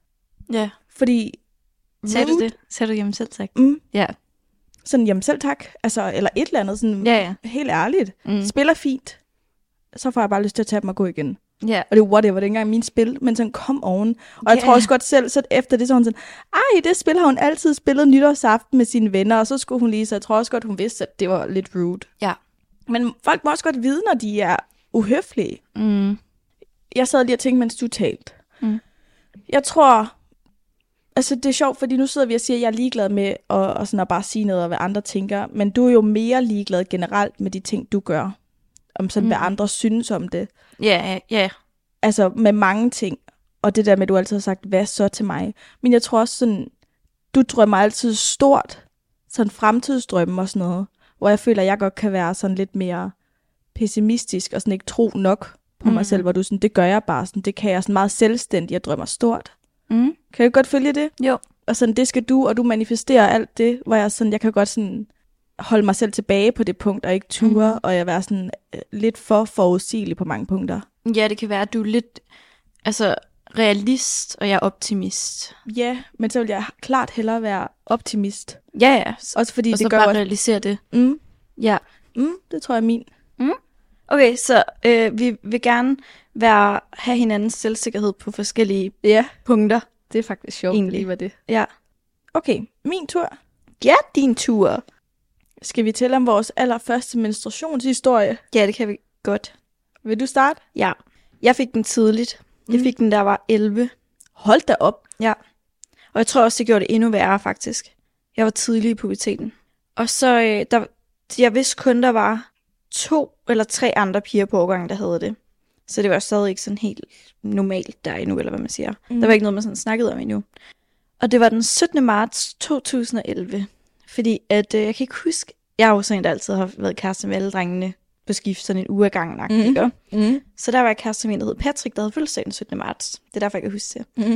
S1: Ja.
S2: Fordi,
S1: Sagde du
S2: rude,
S1: det? Sagde du jamen selv tak?
S2: Mm,
S1: Ja.
S2: sådan, jamen selv tak. Altså, eller et eller andet, sådan
S1: Ja, ja.
S2: helt ærligt.
S1: Mm.
S2: Spil er fint. Så får jeg bare lyst til at tage dem og gå igen.
S1: Ja.
S2: Og det er whatever, det er ikke engang min spil, men sådan kom oven. Og jeg
S1: Ja.
S2: tror også godt selv, så efter det, så er hun sådan, ej, det spil har hun altid spillet nytårsaften med sine venner, og så skulle hun lige, så jeg tror også godt, hun vidste, at det var lidt rude.
S1: Ja.
S2: Men folk må også godt vide, når de er uhøflige.
S1: Mm.
S2: Jeg sad lige og tænkte, mens du talte.
S1: Mm.
S2: Jeg tror, altså det er sjovt, fordi nu sidder vi og siger, at jeg er ligeglad med at, og sådan at bare sige noget, og hvad andre tænker, men du er jo mere ligeglad generelt med de ting, du gør, om sådan, mm. hvad andre synes om det.
S1: Ja, ja.
S2: Altså med mange ting. Og det der med, at du altid har sagt, hvad så til mig? Men jeg tror også sådan, du drømmer altid stort. Sådan fremtidsdrømme og sådan noget. Hvor jeg føler, at jeg godt kan være sådan lidt mere pessimistisk og sådan ikke tro nok på mm. mig selv. Hvor du sådan, det gør jeg bare. Sådan, det kan jeg sådan meget selvstændigt. Jeg drømmer stort.
S1: Mm.
S2: Kan du godt følge det?
S1: Jo.
S2: Og sådan, det skal du, og du manifesterer alt det. Hvor jeg sådan, jeg kan godt sådan holde mig selv tilbage på det punkt, og ikke ture. Mm. Og jeg være sådan øh, lidt for forudsigelig på mange punkter.
S1: Ja, det kan være, at du er lidt altså, realist, og jeg er optimist.
S2: Ja, men så vil jeg klart hellere være optimist.
S1: Ja, ja.
S2: Også fordi
S1: Og
S2: det
S1: så
S2: gør
S1: bare
S2: også...
S1: realisere det.
S2: Mm,
S1: Ja.
S2: mm, det tror jeg er min.
S1: Okay, så øh, vi vil gerne være, have hinandens selvsikkerhed på forskellige
S2: Ja,
S1: punkter.
S2: det er faktisk sjovt,
S1: Egentlig.
S2: det lige var det.
S1: Ja.
S2: Okay, min tur.
S1: Ja, din tur.
S2: Skal vi tælle om vores allerførste menstruationshistorie?
S1: Ja, det kan vi godt.
S2: Vil du starte?
S1: Ja. Jeg fik den tidligt. Jeg
S2: Mm.
S1: fik den, der var elleve.
S2: Hold da op.
S1: Ja. Og jeg tror også, det gjorde det endnu værre, faktisk. Jeg var tidlig i puberteten. Og så, øh, der, jeg vidste kun, der var to eller tre andre piger på årgangen, der havde det. Så det var stadig ikke sådan helt normalt der endnu, eller hvad man siger.
S2: Mm.
S1: Mm. Der var ikke noget, man sådan snakkede om endnu. Og det var den syttende marts to tusind og elleve. Fordi at, øh, jeg kan ikke huske, jeg er jo sådan en, der altid har været kæreste med alle drengene på skift, sådan en uge af gangen.
S2: Mm.
S1: Ikke?
S2: Mm.
S1: Så der var jeg kæreste med en, der hed Patrick, der havde fødselsdag den syttende marts. Det er derfor, jeg kan huske det.
S2: Mm.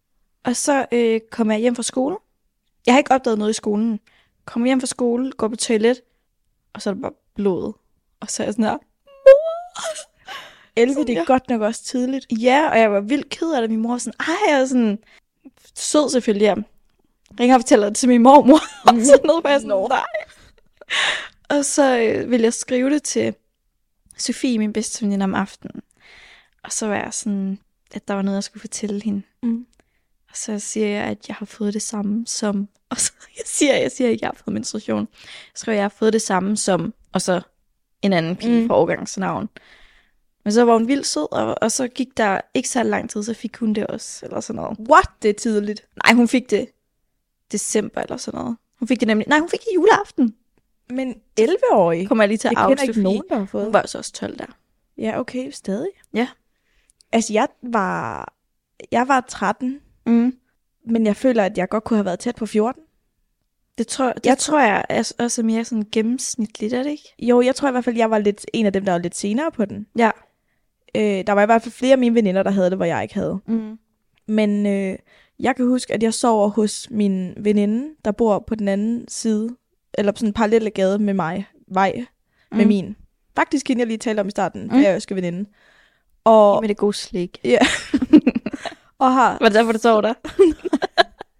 S1: Og så øh, kom jeg hjem fra skole. Jeg har ikke opdaget noget i skolen. Kommer hjem fra skole, går på toilet, og så er det bare blod. Og så er jeg sådan her,
S2: elleve, det er
S1: Ja.
S2: godt nok også tidligt.
S1: ja, og jeg var vildt ked af det. Min mor var sådan, ej, jeg er sådan sød selvfølgelig. Jeg ringer og fortæller det til min mormor. Og så noget, hvor jeg sådan, nej. Og så øh, ville jeg skrive det til Sofie, min bedste veninde, om aftenen. Og så var jeg sådan, at der var noget, jeg skulle fortælle hende.
S2: Mm.
S1: Og så siger jeg, at jeg har fået det samme som... Og så jeg siger jeg, siger, at jeg har fået menstruation. Så skriver jeg, at jeg har fået det samme som... Og så en anden pige
S2: Mm.
S1: fra årgangsnavn. Men så var hun vildt sød, og, og så gik der ikke så lang tid, så fik hun det også, eller sådan noget.
S2: What? Det er tidligt.
S1: Nej, hun fik det december, eller sådan noget. Hun fik det nemlig... Nej, hun fik det juleaften.
S2: Men elleve-årige?
S1: Kommer jeg lige til at
S2: Jeg kender
S1: afsløre
S2: ikke nogen, der har fået.
S1: Hun var så også tolv der.
S2: Ja, okay, stadig.
S1: Ja.
S2: Altså, jeg var, jeg var tretten,
S1: Mm.
S2: men jeg føler, at jeg godt kunne have været tæt på fjorten.
S1: Det tror, det
S2: Jeg
S1: jeg tror jeg er også mere sådan gennemsnitligt, er det ikke?
S2: Jo, jeg tror i hvert fald, jeg var lidt en af dem, der var lidt senere på den.
S1: Ja.
S2: Øh, der var i hvert fald flere af mine veninder, der havde det, hvor jeg ikke havde.
S1: Mm.
S2: Men øh, jeg kan huske, at jeg sover hos min veninde, der bor på den anden side, eller på sådan en parallelle gade med mig, vej med
S1: Mm.
S2: min. Faktisk hende, jeg lige talte om i starten,
S1: Mm.
S2: færøske veninde. Og,
S1: Med det gode slik.
S2: ja. og har,
S1: Var det derfor, du sov der?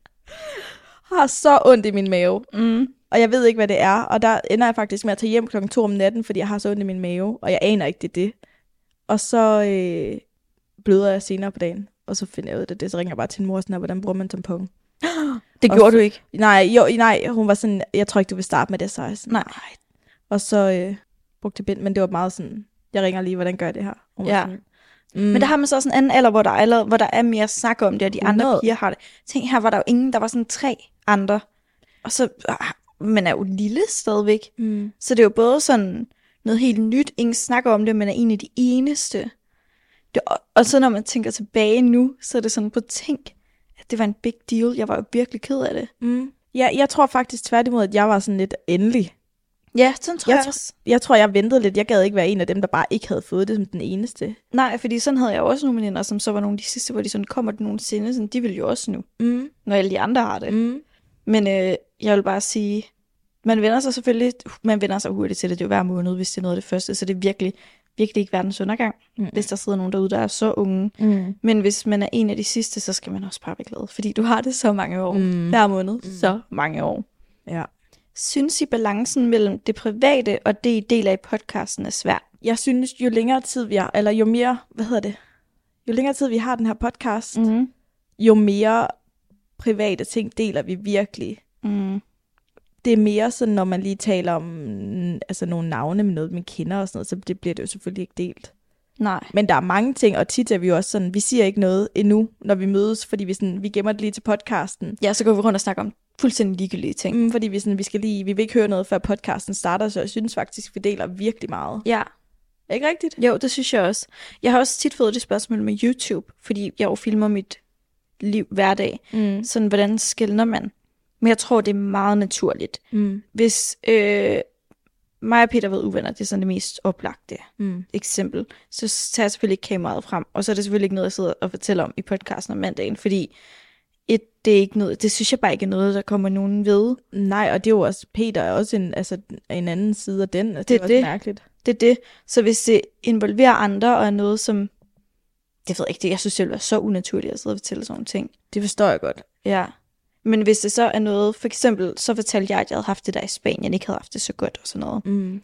S2: har så ondt i min mave.
S1: Mm.
S2: Og jeg ved ikke, hvad det er. Og der ender jeg faktisk med at tage hjem klokken to om natten, fordi jeg har så ondt i min mave. Og jeg aner ikke, det er det. Og så øh, bløder jeg senere på dagen. Og så finder jeg ud af det. Så ringer jeg bare til en mor og sådan, hvordan bruger man tampon?
S1: Det
S2: og
S1: gjorde
S2: så,
S1: du ikke?
S2: Nej, jo, nej, hun var sådan, jeg tror ikke, du vil starte med det, så jeg sådan,
S1: nej.
S2: nej. Og så øh, brugte jeg bind, men det var meget sådan, jeg ringer lige, hvordan gør jeg det her? Hun var
S1: Ja.
S2: Sådan,
S1: mm. Men der har man så også en anden alder, hvor der er, allerede, hvor der er mere snak om det, og de andre
S2: hundrede
S1: piger har det. Tænk, her var der jo ingen, der var sådan tre andre. Og så, man er jo lille stadigvæk.
S2: Mm.
S1: Så det er jo både sådan noget helt nyt, ingen snakker om det, men er en af de eneste. Det, og, og så når man tænker tilbage nu, så er det sådan på tænk, at det var en big deal. Jeg var jo virkelig ked af det.
S2: Mm. Ja, jeg tror faktisk tværtimod, at jeg var sådan lidt endelig.
S1: Ja, sådan tror
S2: jeg,
S1: jeg,
S2: jeg
S1: også.
S2: Jeg tror, jeg ventede lidt. Jeg gad ikke være en af dem, der bare ikke havde fået det som den eneste.
S1: Nej, fordi sådan havde jeg også nogle veninder, som så var nogle af de sidste, hvor de sådan, kommer det nogensinde, sådan, de vil jo også nu,
S2: Mm.
S1: når alle de andre har det.
S2: Mm.
S1: Men øh, jeg vil bare sige, man vender sig selvfølgelig, man vender sig hurtigt til det, det er jo hver måned, hvis det er noget af det første, så det er virkelig, virkelig ikke verdens undergang, mm. hvis der sidder nogen derude, der er så unge. Mm. Men hvis man er en af de sidste, så skal man også bare være glad, fordi du har det så mange år, mm. hver måned, mm. så mange år.
S2: Ja.
S1: Synes I balancen mellem det private og det, I deler i podcasten, er svært?
S2: Jeg synes, jo længere tid vi har, eller jo mere, hvad hedder det, jo længere tid vi har den her podcast, mm. jo mere private ting deler vi virkelig. Mm. Det er mere sådan, når man lige taler om altså nogle navne med noget, man kender og sådan noget, så det bliver det jo selvfølgelig ikke delt.
S1: Nej.
S2: Men der er mange ting, og tit er vi jo også sådan, vi siger ikke noget endnu, når vi mødes, fordi vi, sådan, vi gemmer det lige til podcasten.
S1: Ja, så går vi rundt og snakker om fuldstændig ligegyldige ting.
S2: Mm, fordi vi, sådan, vi, skal lige, vi vil ikke høre noget, før podcasten starter, så jeg synes faktisk, vi deler virkelig meget.
S1: Ja.
S2: Ikke rigtigt?
S1: Jo, det synes jeg også. Jeg har også tit fået det spørgsmål med YouTube, fordi jeg jo filmer mit liv hver dag. Mm. Sådan, hvordan skelner man? Men jeg tror, det er meget naturligt. Mm. Hvis øh, mig og Peter har været uvenner, det er sådan det mest oplagte mm. eksempel, så tager jeg selvfølgelig ikke kameraet frem, og så er det selvfølgelig ikke noget, jeg sidder og fortæller om i podcasten om mandagen, fordi et, det er ikke noget, det synes jeg bare ikke er noget, der kommer nogen ved. Nej, og det er jo også, Peter er også en, altså, en anden side af den, altså, det, det er også det. Mærkeligt. Det er det. Så hvis det involverer andre, og er noget, som, det ved jeg ikke, det, jeg synes, det ville være så unaturligt at sidde og fortælle sådan nogle ting. Det forstår jeg godt. Ja. Men hvis det så er noget, for eksempel, så fortalte jeg, at jeg havde haft det der i Spanien, ikke havde haft det så godt og sådan noget. Mm.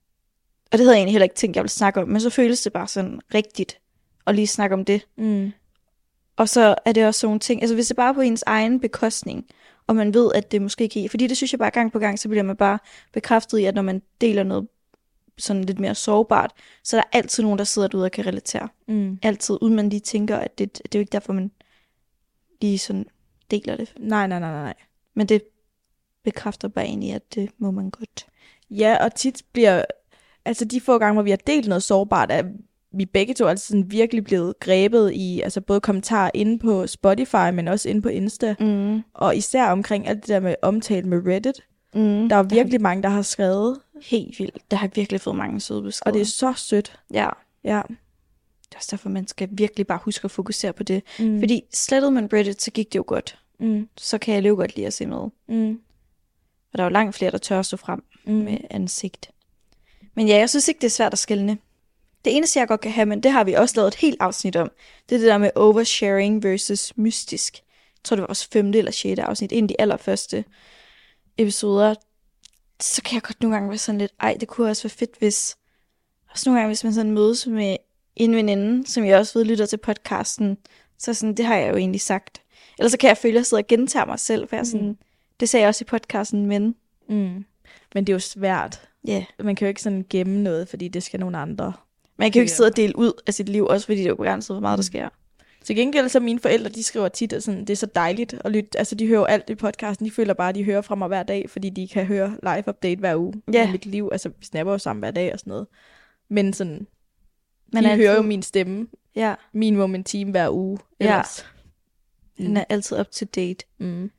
S1: Og det havde jeg egentlig heller ikke tænkt, jeg ville snakke om, men så føles det bare sådan rigtigt at lige snakke om det. Mm. Og så er det også sådan nogle ting, altså hvis det bare er på ens egen bekostning, og man ved, at det måske ikke er, fordi det synes jeg bare gang på gang, så bliver man bare bekræftet i, at når man deler noget sådan lidt mere sårbart, så er der altid nogen, der sidder derude og kan relatere. Mm. Altid, uden man lige tænker, at det, det er jo ikke derfor, man lige sådan deler det. Nej, nej, nej, nej. Men det bekræfter bare egentlig, at det må man godt. Ja, og tit bliver, altså de få gange, hvor vi har delt noget sårbart, er vi begge to altså sådan virkelig blevet grebet i, altså både kommentarer inde på Spotify, men også inde på Insta. Mm. Og især omkring alt det der med omtale med Reddit. Mm. Der er virkelig mange, der har skrevet. Helt vildt. Der har virkelig fået mange søde beskeder. Og det er så sødt. Ja. Ja. Det er også derfor, man skal virkelig bare huske at fokusere på det. Mm. Fordi slettede man Reddit, så gik det jo godt. Mm. Så kan jeg leve godt lide at se med. Mm. Og der er jo langt flere, der tør at stå frem mm. med ansigt. Men ja, jeg synes ikke, det er svært at skelne. Det eneste, jeg godt kan have, men det har vi også lavet et helt afsnit om, det er det der med oversharing versus mystisk. Jeg tror, det var vores femte eller sjette afsnit, en af de allerførste episoder. Så kan jeg godt nogle gange være sådan lidt, ej, det kunne også være fedt, hvis, også nogle gange, hvis man sådan mødes med en veninde, som jeg også ved lytter til podcasten, så sådan, det har jeg jo egentlig sagt. Eller så kan jeg føle, at jeg sidder og gentager mig selv, for jeg sådan, mm. det sagde jeg også i podcasten, men... Mm. Men det er jo svært. Yeah. Man kan jo ikke sådan gemme noget, fordi det skal nogen andre. Man kan jo ikke sidde og dele ud af sit liv, også fordi det er jo begrænset, hvor meget der sker. Til gengæld så mine forældre, de skriver tit, at sådan, det er så dejligt at lytte. Altså de hører jo alt i podcasten, de føler bare, at de hører fra mig hver dag, fordi de kan høre live update hver uge yeah. i mit liv. Altså vi snapper jo sammen hver dag og sådan noget. Men sådan, de altid... hører jo min stemme, ja. minimum en time hver uge. Ellers. Ja. Den er altid up to date. Mm.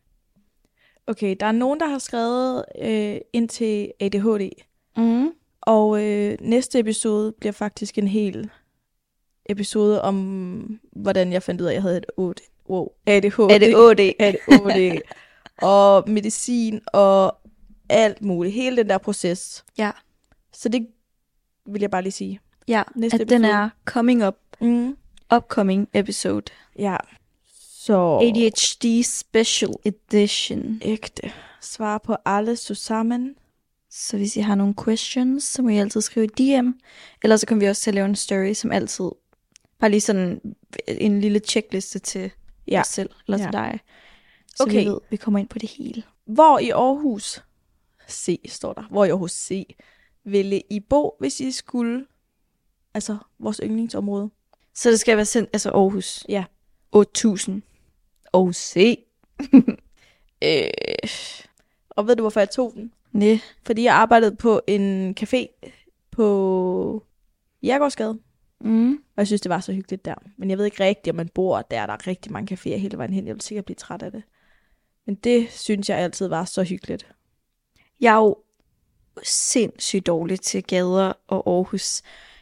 S1: Okay, der er nogen, der har skrevet øh, ind til A D H D. Mm. Og øh, næste episode bliver faktisk en hel episode om, hvordan jeg fandt ud af, at jeg havde et wow, A D H D. A D H D. A D H D. Og medicin og alt muligt. Hele den der proces. Ja. Så det vil jeg bare lige sige. Ja, næste at episode. Den er coming up. Mm. Upcoming episode. Ja.
S2: Så
S1: A D H D Special Edition.
S2: ægte. Svar på alle sammen.
S1: Så hvis I har nogle questions, så må I altid skrive i D M. Ellers så kommer vi også til at lave en story, som altid. Bare lige sådan en lille checkliste til
S2: Ja.
S1: os selv, eller til
S2: Ja.
S1: dig. Så
S2: Okay.
S1: vi ved, vi kommer ind på det hele.
S2: Hvor i Aarhus C, står der. Hvor i Aarhus C ville I bo, hvis I skulle, altså vores yndlingsområde?
S1: Så det skal være sendt, altså Aarhus.
S2: Ja.
S1: otte tusind. Aarhus C. øh,
S2: Og ved du, hvorfor jeg tog den?
S1: næ.
S2: Fordi jeg arbejdede på en café på Jærgårdsgade.
S1: Mm.
S2: Og jeg synes, det var så hyggeligt der. Men jeg ved ikke rigtigt, om man bor der. Der er rigtig mange caféer hele vejen hen. Jeg vil sikkert blive træt af det. Men det synes jeg altid var så hyggeligt.
S1: Jeg er jo sindssygt dårlig til gader og Aarhus.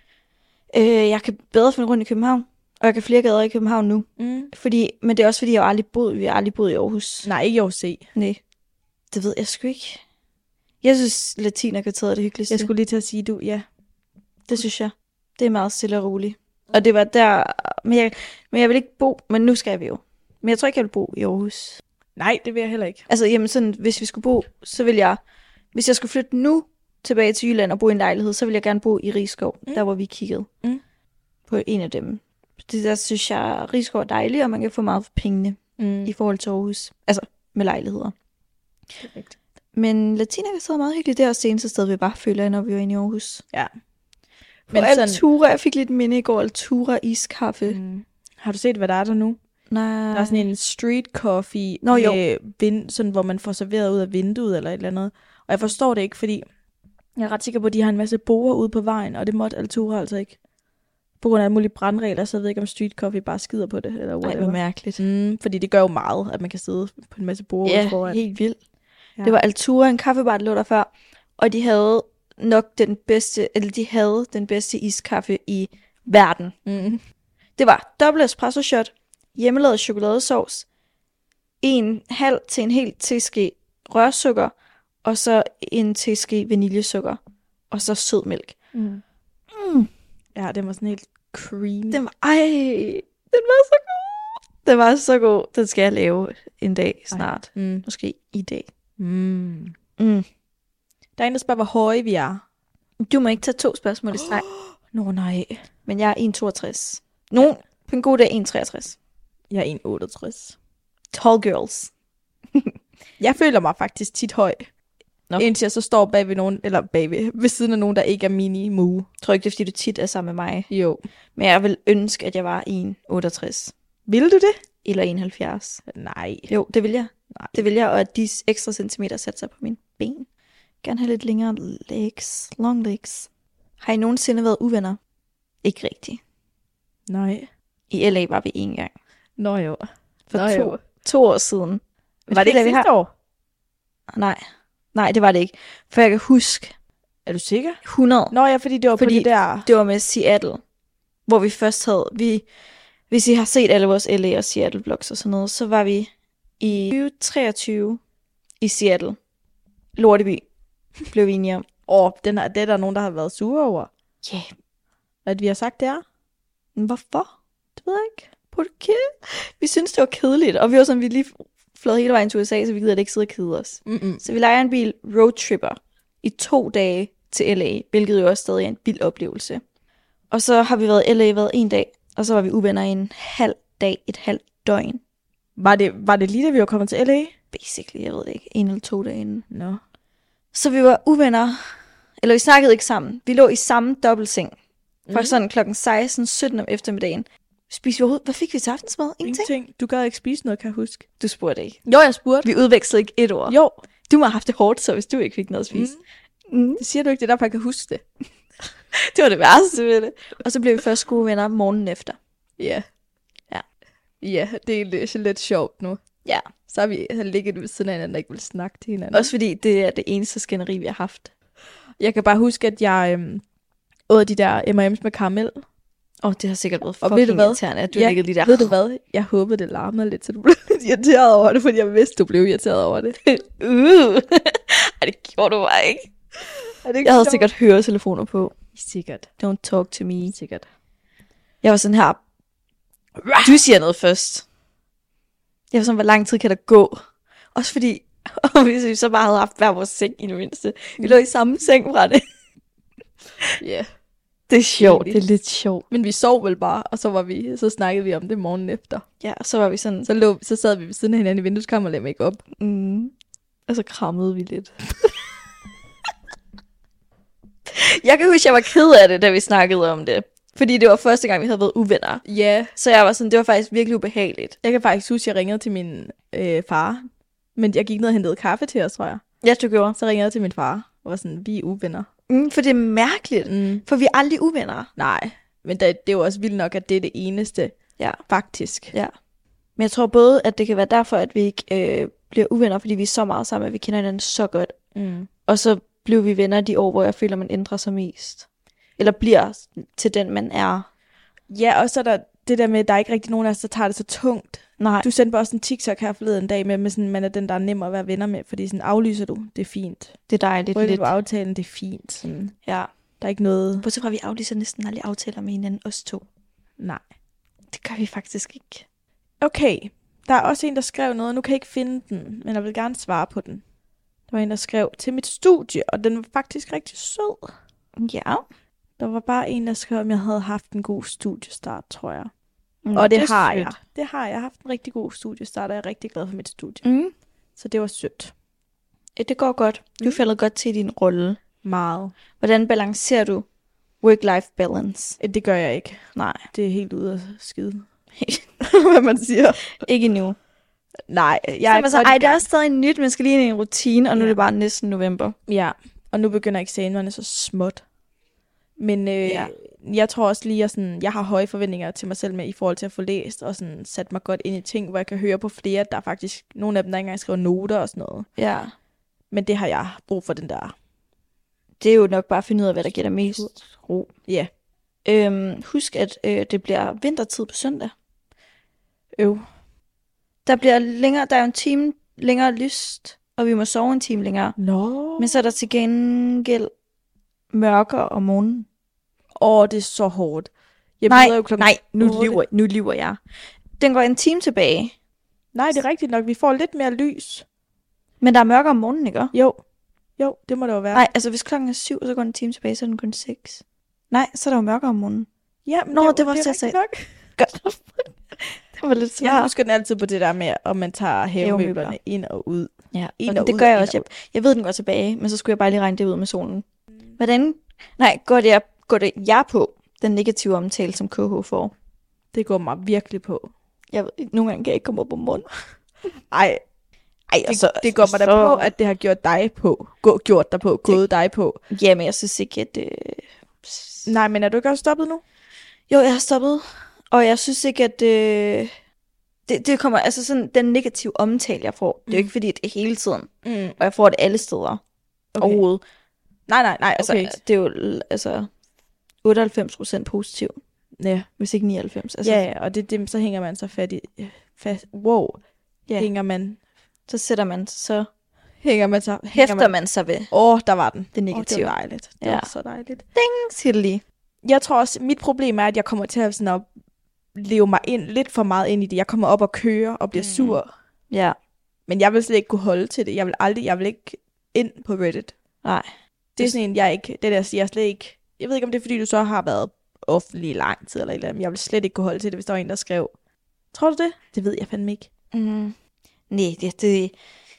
S1: Øh, jeg kan bedre finde rundt i København. Og jeg kan flere gader i København nu.
S2: Mm.
S1: Fordi, men det er også fordi, jeg har aldrig boet, vi har aldrig boet i Aarhus.
S2: Nej, ikke i Aarhus C.
S1: Nej. Det ved jeg sgu ikke. Jeg synes, Latinerkvarteret er det hyggeligste.
S2: Jeg skulle lige til at sige, du, ja.
S1: Det synes jeg. Det er meget stille og roligt. Og det var der... Men jeg, men jeg vil ikke bo... Men nu skal vi jo. Men jeg tror ikke, jeg vil bo i Aarhus.
S2: Nej, det vil jeg heller ikke.
S1: Altså, jamen sådan, hvis vi skulle bo, så vil jeg... Hvis jeg skulle flytte nu tilbage til Jylland og bo i en lejlighed, så vil jeg gerne bo i Rigskov, mm. der hvor vi kiggede
S2: Mm.
S1: på en af dem. Det der synes jeg, Rigskov er dejligt, og man kan få meget for pengene
S2: Mm.
S1: i forhold til Aarhus. Altså, med lejligheder.
S2: Perfekt.
S1: Men Latinerkvarteret er meget hyggeligt. Det er også det eneste sted, vi bare føler, når vi var inde i Aarhus.
S2: Ja.
S1: Men Altura, jeg fik lidt minde i går, Altura iskaffe. Mm.
S2: Mm. Har du set, hvad der er der nu?
S1: Nej.
S2: Der er sådan en street coffee,
S1: Nå, jo.
S2: med vind, sådan, hvor man får serveret ud af vinduet eller et eller andet. Og jeg forstår det ikke, fordi jeg er ret sikker på, at de har en masse borer ude på vejen, og det måtte Altura altså ikke. På grund af alle mulige brandregler, så jeg ved ikke, om street coffee bare skider på det, eller
S1: Ej,
S2: whatever.
S1: hvor mærkeligt.
S2: Mm, fordi det gør jo meget, at man kan sidde på en masse borer
S1: Ja,
S2: ude foran.
S1: helt vildt.
S2: Ja.
S1: Det var Altura, en kaffebar, der lå der før. Og de havde nok den bedste, eller de havde den bedste iskaffe i verden.
S2: Mm.
S1: Det var dobbelt espresso shot, hjemmelavet chokoladesauce, en halv til en hel teske rørsukker, og så en teske vaniljesukker, og så sødmælk.
S2: Mm.
S1: Mm.
S2: Ja, det var sådan helt creamy.
S1: Den var, ej, den var så god. Den var så god. Den skal jeg lave en dag snart.
S2: Ej. Mm.
S1: Måske i dag.
S2: Mm.
S1: Mm.
S2: Der er en, der spørger, hvor høje vi er.
S1: Du må ikke tage to spørgsmål i streg.
S2: Nå nej.
S1: Men jeg er en komma toogtres. Nogen på en god dag en komma treogtres.
S2: Jeg er en komma otteogtres.
S1: Tall girls.
S2: Jeg føler mig faktisk tit høj.
S1: Nå.
S2: Indtil jeg så står bag ved nogen, eller bagved, ved siden af nogen, der ikke er mini-moo.
S1: Jeg tror ikke, det er, fordi du tit er sammen med mig.
S2: Jo.
S1: Men jeg vil ønske, at jeg var en komma otteogtres.
S2: Vil du det?
S1: Eller en komma halvfjerds.
S2: Nej.
S1: Jo, det vil jeg.
S2: Nej.
S1: Det vil jeg, og at de ekstra centimeter sætter sig på mine ben. Gerne have lidt længere legs. Long legs. Har I nogensinde været uvenner? Ikke rigtigt.
S2: Nej.
S1: I L A var vi en gang.
S2: Nå jo.
S1: For
S2: Nå,
S1: to,
S2: jo.
S1: to år siden.
S2: Var det ikke
S1: vi
S2: sidste år?
S1: Nej. Nej, det var det ikke. For jeg kan huske
S2: Er du sikker?
S1: hundrede.
S2: Nå ja, fordi det var
S1: Fordi
S2: på det der...
S1: Det var med Seattle. Hvor vi først havde... Vi, hvis I har set alle vores L A og Seattle vlogs og sådan noget, så var vi i tyve treogtyve i Seattle. Lorteby. Blev vi enige om.
S2: Åh, den er, det er der nogen, der har været sure over.
S1: Ja, yeah.
S2: At vi har sagt det er.
S1: Men hvorfor? Det ved jeg ikke. På det kæde. Vi synes det var kedeligt. Og vi var sådan, vi lige fløjet hele vejen til U S A, så vi gider ikke sidde og kede os.
S2: Mm-mm.
S1: Så vi lejer en bil, roadtripper, i to dage til L A, hvilket jo også stadig er en vild oplevelse. Og så har vi været i L A været en dag, og så var vi uvenner i en halv dag, et halvt døgn.
S2: Var det, var det lige da vi var kommet til L A?
S1: Basically, jeg ved det ikke, en eller to dage inden.
S2: Nå.
S1: Så vi var uvenner, eller vi snakkede ikke sammen. Vi lå i samme dobbeltseng, fra
S2: Mm.
S1: sådan klokken seksten sytten om eftermiddagen. Spiste vi overhovedet? Hvad fik vi til aftensmad? Ingenting.
S2: Ingenting. Du gad ikke spise noget, kan jeg huske.
S1: Du spurgte ikke.
S2: Jo, jeg spurgte.
S1: Vi udvekslede ikke et ord.
S2: Jo,
S1: Du må have haft det hårdt, så hvis du ikke fik noget at spise. Mm. Mm.
S2: det siger du ikke, det er derfor, jeg kan huske det.
S1: Det var det værste ved det. Og så blev vi først gode venner morgenen efter.
S2: Ja.
S1: Ja.
S2: Ja, det er lidt, lidt sjovt nu.
S1: Ja.
S2: Så har vi ligget ved siden af hinanden, der ikke vil snakke til hinanden.
S1: Også fordi det er det eneste skænderi, vi har haft.
S2: Jeg kan bare huske, at jeg øhm, åd de der M og M's med karamel.
S1: Åh, oh, det har sikkert været
S2: Og ved du
S1: fucking
S2: hvad?
S1: irriterende, at du
S2: Ja,
S1: ja, ligget lige der.
S2: Ved du hvad? Jeg håbede, det larmede lidt, så du blev lidt irriteret over det, fordi jeg vidste, du blev irriteret over det.
S1: uh. Ej, det gjorde du bare ikke.
S2: Er det ikke
S1: Jeg havde
S2: sjovt?
S1: sikkert høretelefoner på.
S2: Sikkert.
S1: Don't talk to me.
S2: Sikkert.
S1: Jeg var sådan her. Du siger noget først. Jeg var sådan, hvor lang tid kan der gå? Også fordi, og hvis vi så bare havde haft hver vores seng i det mindste. Vi lå i samme seng fra det.
S2: Ja. Yeah.
S1: Det er sjovt, det er lidt sjovt.
S2: Men vi sov vel bare, og så var vi, så snakkede vi om det morgen efter.
S1: Ja, og så var vi sådan...
S2: Så, lå, så sad vi ved siden af hinanden i vindueskammer og lavede make op.
S1: Mm. Og så krammede vi lidt. Jeg kan huske, jeg var ked af det, da vi snakkede om det. Fordi det var første gang, vi havde været uvenner.
S2: Ja. Yeah.
S1: Så jeg var sådan, det var faktisk virkelig ubehageligt.
S2: Jeg kan faktisk huske, at jeg ringede til min øh, far. Men jeg gik ned og hentede kaffe til os, tror jeg.
S1: Ja, du gjorde.
S2: Så ringede jeg til min far og var sådan, vi er uvenner.
S1: Mm, for det er mærkeligt. Mm. For vi er aldrig uvenner.
S2: Nej, men det, det er jo også vildt nok, at det er det eneste.
S1: Ja.
S2: Faktisk.
S1: Ja. Men jeg tror både, at det kan være derfor, at vi ikke øh, bliver uvenner, fordi vi er så meget sammen, at vi kender hinanden så godt. Mm. Og så blev vi venner de år, hvor jeg føler, man ændrer sig mest. Eller bliver til den, man er.
S2: Ja, og så er der det der med, at der er ikke rigtig nogen af os, der tager det så tungt.
S1: Nej.
S2: Du sendte bare også en TikTok her forleden en dag med, med sådan, man er den, der er nem at være venner med, fordi sådan, aflyser du, det er fint.
S1: Det er dejligt.
S2: Rykker du aftalen, det er fint. Sådan.
S1: Ja.
S2: Der er ikke noget...
S1: Bortset fra, vi aflyser næsten aldrig aftaler med hinanden, os to.
S2: Nej.
S1: Det gør vi faktisk ikke.
S2: Okay, der er også en, der skrev noget, nu kan jeg ikke finde den, men jeg vil gerne svare på den. Der var en, der skrev til mit studie, og den var faktisk rigtig sød.
S1: Ja.
S2: Der var bare en, der skrev, om jeg havde haft en god studiestart, tror jeg.
S1: Mm,
S2: og det,
S1: det
S2: har
S1: sødt.
S2: jeg. Det har jeg. Jeg har haft en rigtig god studiestart, og jeg er rigtig glad for mit studie.
S1: Mm.
S2: Så det var sødt.
S1: Ja, det går godt. Du
S2: Mm.
S1: falder godt til din rolle.
S2: Meget.
S1: Hvordan balancerer du work-life balance?
S2: Det gør jeg ikke.
S1: Nej.
S2: Det er helt ude af skide. Hvad man siger.
S1: Ikke endnu.
S2: Nej, jeg
S1: Jeg
S2: er
S1: så man så, ej, det er stadig nyt, man skal lige ind i en rutine, og nu
S2: Ja.
S1: er det bare næsten november.
S2: Ja, og nu begynder eksamenerne så småt. Men øh,
S1: Ja.
S2: ja. jeg tror også lige, at sådan, jeg har høje forventninger til mig selv med i forhold til at få læst, og sådan sat mig godt ind i ting, hvor jeg kan høre på flere, at der er faktisk nogle af dem, der ikke engang skriver noter og sådan noget.
S1: Ja.
S2: Men det har jeg brug for, den der.
S1: Det er jo nok bare at finde ud af, hvad der giver dig mest ro.
S2: Ja.
S1: Øhm, husk, at øh, det bliver vintertid på søndag.
S2: Øv.
S1: Der bliver længere, der er jo en time længere lyst, og vi må sove en time længere.
S2: Nå.
S1: Men så er der til gengæld mørkere om morgenen.
S2: Åh, det er så hårdt. Jeg
S1: Nej,
S2: møder jo klokken
S1: nej, nu
S2: otte.
S1: lyver, nu lyver jeg. Den går en time tilbage,
S2: Nej, det er rigtigt nok. Vi får lidt mere lys.
S1: men der er mørkere om morgenen, ikke?
S2: Jo. Jo, det må det jo være.
S1: Nej, altså hvis klokken er syv, så går den en time tilbage, så er den kun seks. Nej, så er der jo mørkere om morgenen.
S2: Ja, men
S1: Nå,
S2: det,
S1: det var
S2: det
S1: også
S2: er
S1: det, jeg
S2: rigtigt
S1: sagde.
S2: nok.
S1: Godt. Det var lidt
S2: Jeg
S1: svært.
S2: husker den altid på det der med, om man tager havemøblerne
S1: Havemøbler.
S2: ind og ud.
S1: Ja,
S2: Ind
S1: og
S2: og
S1: det
S2: ud,
S1: gør jeg
S2: ind
S1: også.
S2: og
S1: Jeg, jeg ved, den går tilbage, men så skulle jeg bare lige regne det ud med solen. Hvordan? Nej, går det, går det jer på, den negative omtale, som K H får?
S2: Det går mig virkelig på.
S1: Jeg ved, nogle gange kan jeg ikke komme op om morgenen.
S2: Ej,
S1: Ej, og
S2: det,
S1: så,
S2: det går mig da
S1: så,
S2: på, at det har gjort dig på. Gå, gjort dig på. Gået dig på.
S1: Ja, men jeg synes ikke, at... Øh...
S2: Nej, men er du ikke også stoppet nu?
S1: Jo, jeg har stoppet, og jeg synes ikke, at... Øh... Det, det kommer, altså sådan, den negative omtale, jeg får, det er jo ikke fordi, det er hele tiden,
S2: Mm.
S1: og jeg får det alle steder
S2: Okay.
S1: overhovedet.
S2: Nej, nej, nej,
S1: Altså,
S2: okay.
S1: det er jo altså otteoghalvfems procent positiv,
S2: Ja,
S1: hvis ikke nioghalvfems. Altså,
S2: ja, ja, og det, det, så hænger man så fat i... Fast, wow.
S1: Ja.
S2: Hænger man...
S1: så sætter man, så
S2: Hænger man så...
S1: hæfter
S2: hænger
S1: man, man sig ved
S2: Åh, oh, der var den.
S1: det
S2: Åh,
S1: negative.
S2: det var dejligt. Det
S1: Ja.
S2: var så dejligt.
S1: Ding, siger det lige.
S2: Jeg tror også, mit problem er, at jeg kommer til at, sådan at leve mig ind, lidt for meget ind i det. Jeg kommer op og kører og bliver
S1: Mm.
S2: sur.
S1: Ja,
S2: Men jeg vil slet ikke kunne holde til det. Jeg vil aldrig, jeg vil ikke ind på Reddit.
S1: nej.
S2: Det er sådan en, jeg ikke, det der siger jeg slet ikke. Jeg ved ikke, om det er, fordi du så har været offentlig i lang tid eller et eller andet, men jeg vil slet ikke kunne holde til det, hvis der var en, der skrev. Tror du det? Det ved jeg fandme ikke.
S1: Mm. Nej, det, det,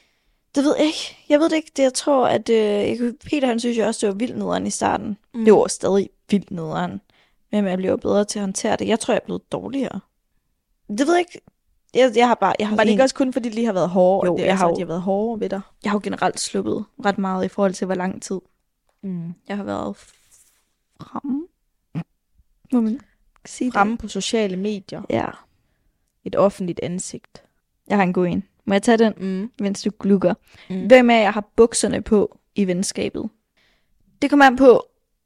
S1: det ved jeg ikke. Jeg ved det ikke. Det, jeg tror, at øh, jeg kunne- Peter, han synes jo også, det var vildt nederen i starten. Mm. Det var stadig vildt nederen. Men jeg bliver bedre til at håndtere det. Jeg tror, jeg er blevet dårligere. Det ved jeg ikke. Jeg, jeg har bare... Jeg har,
S2: Var det
S1: en-
S2: ikke også kun, fordi de lige har været hårde?
S1: Jo,
S2: og det,
S1: jeg
S2: altså,
S1: har jo-
S2: de har været hårde ved dig?
S1: jeg har jo generelt sluppet ret meget i forhold til, hvor lang tid
S2: Mm.
S1: jeg har været fremme. Må man sige
S2: Fremme på sociale medier.
S1: det? Ja.
S2: Et offentligt ansigt.
S1: Jeg har en god en. Må jeg tage den,
S2: Mm.
S1: mens du glukker?
S2: Mm.
S1: Hvem af jer har bukserne på i venskabet? Det kommer an på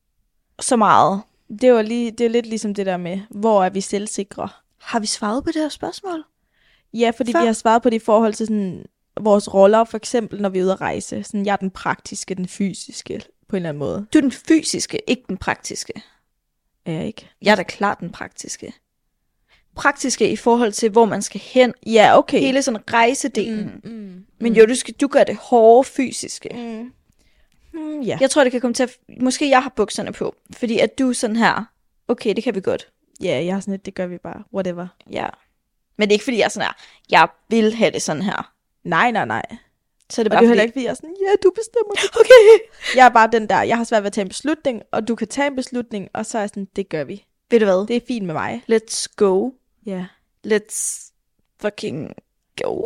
S1: så meget.
S2: Det var lige, det er lidt ligesom det der med, hvor er vi selvsikre?
S1: Har vi svaret på det her spørgsmål?
S2: Ja, fordi
S1: Før-
S2: vi har svaret på det i forhold til sådan, vores roller, for eksempel når vi er ude at rejse. Sådan, jeg er den praktiske, den fysiske, på en eller anden måde.
S1: Du er den fysiske, ikke den praktiske.
S2: Er jeg ikke?
S1: Jeg er da klart den praktiske. praktiske i forhold til, hvor man skal hen.
S2: Ja, okay.
S1: Hele sådan rejsedelen.
S2: Mm, mm,
S1: Men jo, du, skal, du gør det hårde fysiske.
S2: Mm. Mm, ja.
S1: Jeg tror, det kan komme til at... Måske jeg har bukserne på. Fordi at du er sådan her... Okay, det kan vi godt.
S2: Ja, jeg har sådan lidt, det gør vi bare. Whatever.
S1: Ja. Men det er ikke, fordi jeg er sådan her... Jeg vil have det sådan her.
S2: Nej, nej, nej.
S1: Så er det
S2: Og
S1: bare
S2: det er
S1: fordi...
S2: heller ikke, fordi jeg er sådan, ja, du bestemmer det.
S1: Okay.
S2: Jeg er bare den der, jeg har svært ved at tage en beslutning, og du kan tage en beslutning, og så er jeg sådan, det gør vi.
S1: Ved du hvad?
S2: Det er fint med mig.
S1: Let's go.
S2: Ja.
S1: Let's fucking go.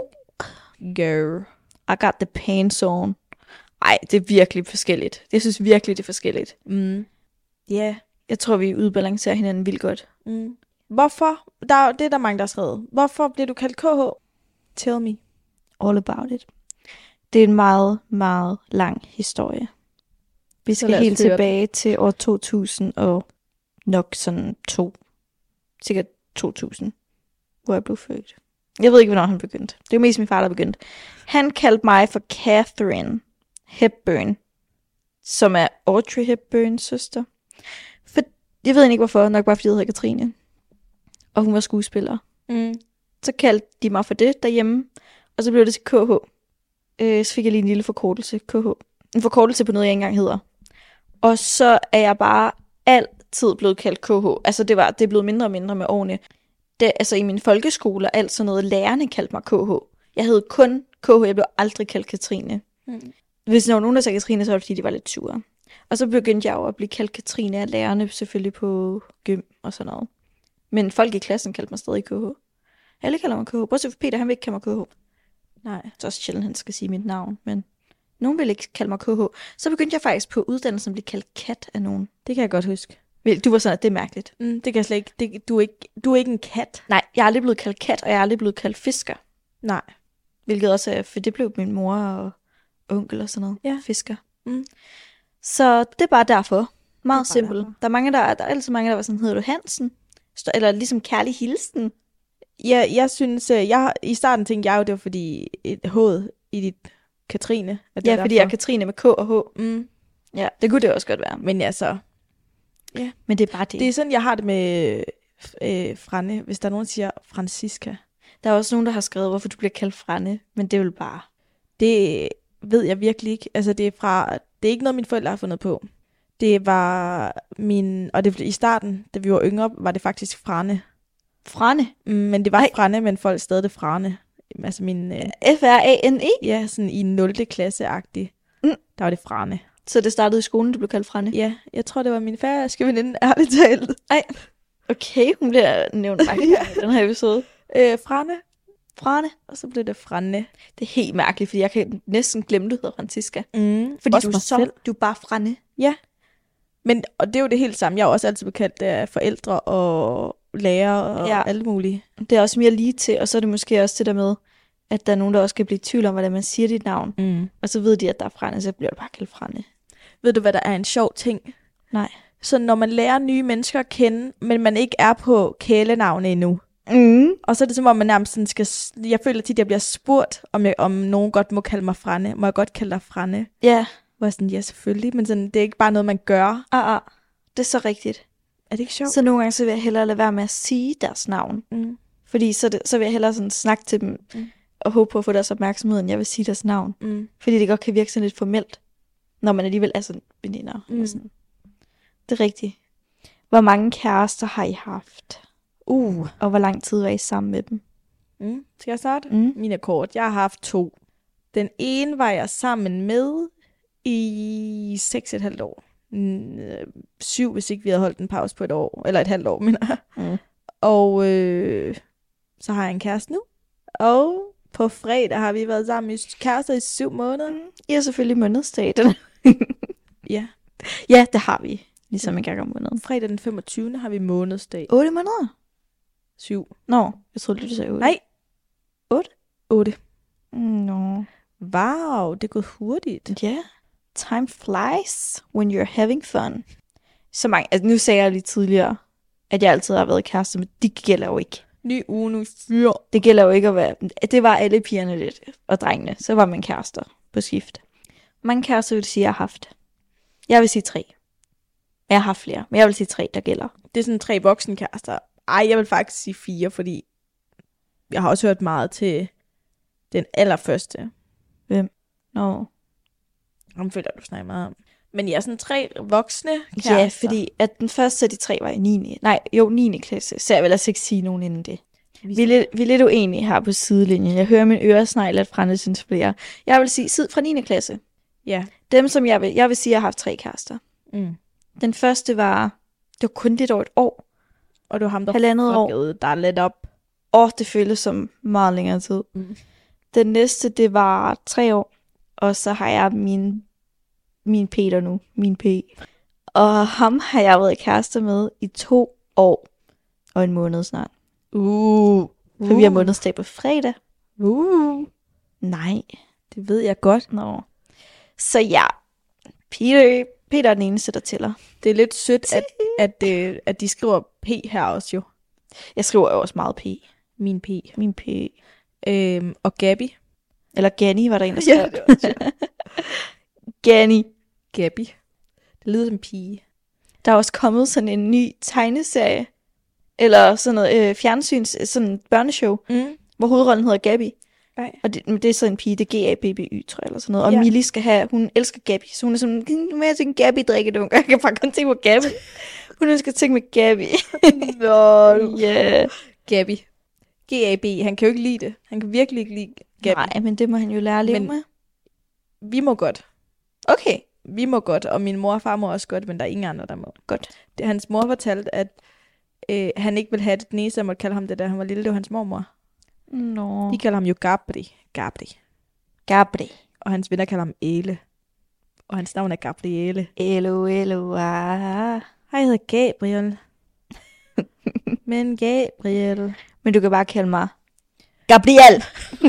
S2: Go.
S1: I got the pants on. Ej, det er virkelig forskelligt. Jeg synes virkelig, det er forskelligt.
S2: Mm. Ja. Yeah.
S1: Jeg tror, vi udbalancerer hinanden vildt godt.
S2: Mm. Hvorfor? Der er, det er der mange, der har skrevet. Hvorfor bliver du kaldt K H? Tell me.
S1: All about it. Det er en meget, meget lang historie. Vi skal helt tilbage til år to tusind og nok sådan to. Sikkert to tusind, hvor jeg blev født. Jeg ved ikke, hvornår han begyndte. Det var mest min far, der begyndte. Han kaldte mig for Catherine Hepburn, som er Audrey Hepburns søster. For, jeg ved ikke hvorfor, nok bare fordi jeg hedder Katrine. Og hun var skuespiller.
S2: Mm.
S1: Så kaldte de mig for det derhjemme, og så blev det til K H. Øh, så fik jeg lige en lille forkortelse, K H. En forkortelse på noget, jeg ikke engang hedder. Og så er jeg bare altid blevet kaldt K H. Altså det, var, det er blevet mindre og mindre med årene. Det, altså i min folkeskole og alt sådan noget, lærerne kaldte mig K H. Jeg hed kun K H, jeg blev aldrig kaldt Katrine. Mm. Hvis der var nogen, der sagde Katrine, så var det fordi, de var lidt sure. Og så begyndte jeg jo at blive kaldt Katrine af lærerne, selvfølgelig på gym og sådan noget. Men folk i klassen kaldte mig stadig K H. Alle kalder mig K H. Bortset fra Peter, han vil ikke kalde mig K H. Nej, det er også sjældent, han skal sige mit navn, men nogen vil ikke kalde mig K H. Så begyndte jeg faktisk på uddannelsen at blive kaldt Kat af nogen.
S2: Det kan jeg godt huske.
S1: Du var sådan, at det er mærkeligt.
S2: Mm, det kan jeg slet ikke. Det, du, er ikke. Du er ikke en kat.
S1: Nej, jeg er aldrig blevet kaldt kat, og jeg er aldrig blevet kaldt fisker.
S2: Nej.
S1: Hvilket også er, for det blev min mor og onkel og sådan noget.
S2: Ja.
S1: Fisker.
S2: Mm.
S1: Så det er bare derfor. Meget simpelt.
S2: Derfor.
S1: Der er mange, der, der er altid mange, der var sådan, hedder du Hansen? Eller ligesom kærlig hilsen.
S2: Ja, jeg synes, jeg i starten tænkte jeg jo, det var fordi et H i dit Katrine. At
S1: Ja,
S2: det
S1: fordi
S2: derfor.
S1: jeg er Katrine med K og H.
S2: Mm.
S1: Ja, det kunne det også godt være.
S2: Men altså, ja.
S1: Men det er bare det.
S2: Det er sådan, jeg har det med øh, Franne, hvis der er nogen, der siger Francisca.
S1: Der er også nogen, der har skrevet, hvorfor du bliver kaldt Franne, men det er vel bare...
S2: Det ved jeg virkelig ikke. Altså, det er fra... Det er ikke noget, mine forældre har fundet på. Det var min... Og det, i starten, da vi var yngre, var det faktisk Franne.
S1: Franne?
S2: Mm, men det var ikke Franne, men folk stadig det Franne. Altså min... Øh,
S1: F R A N E?
S2: Ja, sådan i nul klasse-agtig. Mm. Der var det Franne.
S1: Så det startede i skolen, du blev kaldt Franne?
S2: Ja, jeg tror, det var min færøske veninde, ærligt talt.
S1: Ej, okay, hun bliver nævnt mange gange i den her episode.
S2: Øh, Franne.
S1: Franne.
S2: Og så blev det Franne.
S1: Det er helt mærkeligt, fordi jeg kan næsten glemme, du hedder Francisca.
S2: Mm,
S1: fordi du er, så, du er bare Franne.
S2: Ja. Men, og det er jo det helt samme. Jeg har også altid bekaldt af forældre og lærer og ja. Alt muligt.
S1: Det er også mere lige til, og så er det måske også det der med, at der er nogen, der også kan blive i tvivl om, hvordan man siger dit navn.
S2: Mm.
S1: Og så ved de, at der er Franne, så bliver det bare kaldt Franne.
S2: Ved du, hvad der er en sjov ting?
S1: Nej.
S2: Så når man lærer nye mennesker at kende, men man ikke er på kælenavne endnu,
S1: mm.
S2: og så er det som om, man nærmest sådan skal... Jeg føler tit, at jeg bliver spurgt, om, jeg, om nogen godt må kalde mig Franne. Må jeg godt kalde dig Franne?
S1: Ja.
S2: Hvor jeg sådan, ja, selvfølgelig, men sådan, det er ikke bare noget, man gør.
S1: Ah, ah. Det er så rigtigt.
S2: Er det ikke sjovt?
S1: Så nogle gange, så vil jeg hellere lade være med at sige deres navn.
S2: Mm.
S1: Fordi så, det, så vil jeg hellere sådan snakke til dem, mm. og håbe på at få deres opmærksomhed, end jeg vil sige deres navn.
S2: Mm.
S1: Fordi det godt kan virke sådan lidt formelt, når man alligevel er sådan veninder. Mm. Sådan. Det er rigtigt. Hvor mange kærester har I haft?
S2: Uh.
S1: Og hvor lang tid var I sammen med dem?
S2: Mm. Skal jeg starte?
S1: Mm.
S2: Mine kort. Jeg har haft to. Den ene var jeg sammen med i seks et halvt år. Syv, hvis ikke vi havde holdt en pause på et år. Eller et halvt år, mener jeg. Mm. Og øh, så har jeg en kæreste nu. Og på fredag har vi været sammen i kærester i syv måneder. Mm.
S1: I har selvfølgelig månedsdag.
S2: Ja.
S1: Ja, det har vi. Ligesom en gang om måneden.
S2: Fredag den femogtyvende har vi månedsdag.
S1: otte måneder?
S2: syv.
S1: Nå, jeg troede, du sagde otte.
S2: Nej. otte. otte.
S1: Nå.
S2: Wow, det er gået hurtigt.
S1: Ja. Yeah. Time flies when you're having fun. Så mange, altså nu sagde jeg lige tidligere, at jeg altid har været kæreste, men det gælder jo ikke.
S2: Ny uge, nu fyr.
S1: Det gælder jo ikke at være, det var alle pigerne lidt, og drengene, så var man kærester på skift. Mange kærester vil sige, jeg har haft. Jeg vil sige tre. Jeg har haft flere, men jeg vil sige tre, der gælder.
S2: Det er sådan tre voksenkærester. Ej, jeg vil faktisk sige fire, fordi jeg har også hørt meget til den allerførste.
S1: Hvem? Nå.
S2: Om føler du snakker meget om. Men jeg er sådan tre voksne kærester.
S1: Ja, fordi at den første af de tre var i niende Nej, jo, niende klasse. Så jeg vil altså ikke sige nogen inden det. Vi er, lidt, vi er lidt uenige her på sidelinjen. Jeg hører min øresnegl lidt fra det flere. Jeg vil sige sid fra niende klasse.
S2: Ja.
S1: Dem, som jeg vil, jeg vil sige, jeg har haft tre kærester.
S2: Mm.
S1: Den første var, det var kun lidt over et år.
S2: Og du har ham, der
S1: halvandet år.
S2: Der er lidt op.
S1: Og det føles som meget længere tid.
S2: Mm.
S1: Den næste, det var tre år. Og så har jeg min, min Peter nu. Min P. Og ham har jeg været kærester med i to år. Og en måned snart.
S2: Uh.
S1: For uh. vi har månedsdag på fredag.
S2: Uh.
S1: Nej.
S2: Det ved jeg godt.
S1: Nå. Så ja. Peter, Peter er den eneste, der tæller.
S2: Det er lidt sødt, at, at, at, at de skriver P her også jo.
S1: Jeg skriver jo også meget P.
S2: Min P.
S1: Min P.
S2: Øhm, og Gabi.
S1: Eller Ganni var der en, der skrev.
S2: Ja,
S1: Ganni.
S2: Gabi. Det lyder som pige.
S1: Der er også kommet sådan en ny tegneserie. Eller sådan noget øh, fjernsyns, sådan en børneshow.
S2: Mm.
S1: Hvor hovedrollen hedder Gabi.
S2: Nej.
S1: Og det, det er så en pige, det er G A B B Y, tror jeg, eller sådan noget. Og
S2: Ja.
S1: Millie skal have, hun elsker Gabi. Så hun er sådan, nu må jeg tænke Gabi drikkedunk. Jeg kan bare kun tænke på Gabi. Hun ønsker at tænke med Gabi.
S2: Nå,
S1: Yeah.
S2: Gabi. G A B. Han kan jo ikke lide det. Han kan virkelig ikke lide Gabi.
S1: Nej, men det må han jo lære at leve
S2: Men-
S1: med.
S2: Vi må godt.
S1: Okay,
S2: Vi må godt, og min mor og far må også godt, men der er ingen andre, der må.
S1: godt.
S2: Det, hans mor fortalte, at øh, han ikke ville have det. Den eneste, jeg måtte kalde ham det, da han var lille, det var hans mormor.
S1: Nå.
S2: De kalder ham jo Gabri. Gabri.
S1: Gabri.
S2: Og hans venner kalder ham Ele. Og hans navn er Gabriele.
S1: Elo, elo, ah.
S2: Hej, jeg hedder Gabriel. Men Gabriel.
S1: Men du kan bare kalde mig Gabriel.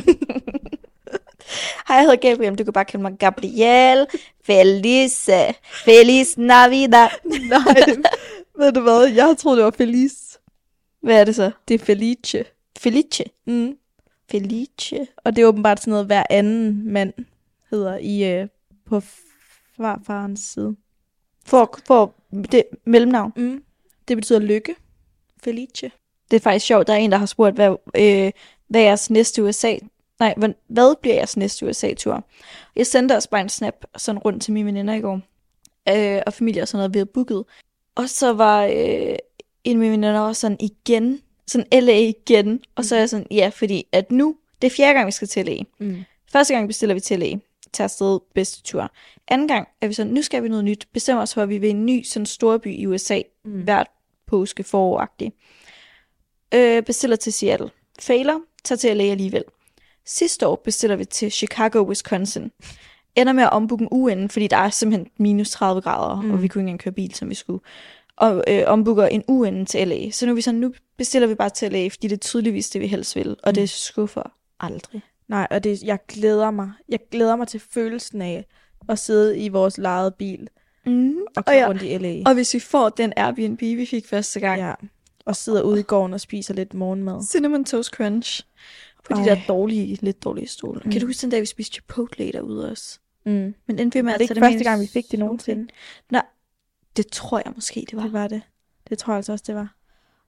S1: Hej, jeg hedder Gabriel, men du kan bare kalde mig Gabriel. Feliz, Feliz Navidad.
S2: Nej, ved du hvad? Jeg troede, det var Feliz.
S1: Hvad er det så?
S2: Det er Felice.
S1: Felice.
S2: Mm.
S1: Felice.
S2: Og det er åbenbart sådan noget, hver anden mand hedder i øh, på farfarens side.
S1: For, for det mellemnavn.
S2: Mm. Det betyder lykke. Felice.
S1: Det er faktisk sjovt, der er en, der har spurgt, hvad, øh, hvad er jeres næste U S A... Nej, hvad, hvad bliver jeres næste U S A-tur? Jeg sendte også bare en snap sådan rundt til mine veninder i går. Øh, og familie og sådan noget, vi havde booket. Og så var øh, en af mine veninder også sådan igen, sådan L A igen. Og så er jeg sådan, ja, fordi at nu, det er fjerde gang, vi skal til L A.
S2: Mm.
S1: Første gang bestiller vi til L A, tager afsted bedste tur. Anden gang er vi sådan, nu skal vi noget nyt. Bestemmer os for, at vi vil en ny sådan storby i U S A,
S2: Mm.
S1: hvert påske forår-agtigt. Øh, bestiller til Seattle. Failer, tager til L A alligevel. Sidste år bestiller vi til Chicago, Wisconsin. Ender med at ombooke en uge inden, fordi der er simpelthen minus tredive grader,
S2: Mm.
S1: og vi kunne ikke engang køre bil, som vi skulle. Og øh, ombooker en uge inden til L A. Så nu, er vi sådan, nu bestiller vi bare til L A, fordi det er tydeligvis det, vi helst vil. Og
S2: Mm.
S1: det skuffer aldrig.
S2: Nej, og det, jeg glæder mig. Jeg glæder mig til følelsen af at sidde i vores lejede bil
S1: Mm.
S2: og
S1: Og,
S2: køre
S1: ja,
S2: rundt i L A.
S1: og hvis vi får den Airbnb, vi fik første gang.
S2: Ja. Og sidder ude i gården og spiser lidt morgenmad.
S1: Cinnamon Toast Crunch. På de
S2: Ej.
S1: der dårlige, lidt dårlige stole.
S2: Mm.
S1: Kan du huske den dag, vi spiste Chipotle derude også?
S2: Mm.
S1: Men endte vi med
S2: Er
S1: at
S2: det
S1: tage
S2: ikke
S1: med
S2: første
S1: i
S2: gang, vi fik det
S1: Chipotle?
S2: nogensinde?
S1: Nej, det tror jeg måske, det var.
S2: Det var det. Det tror jeg altså også, det var.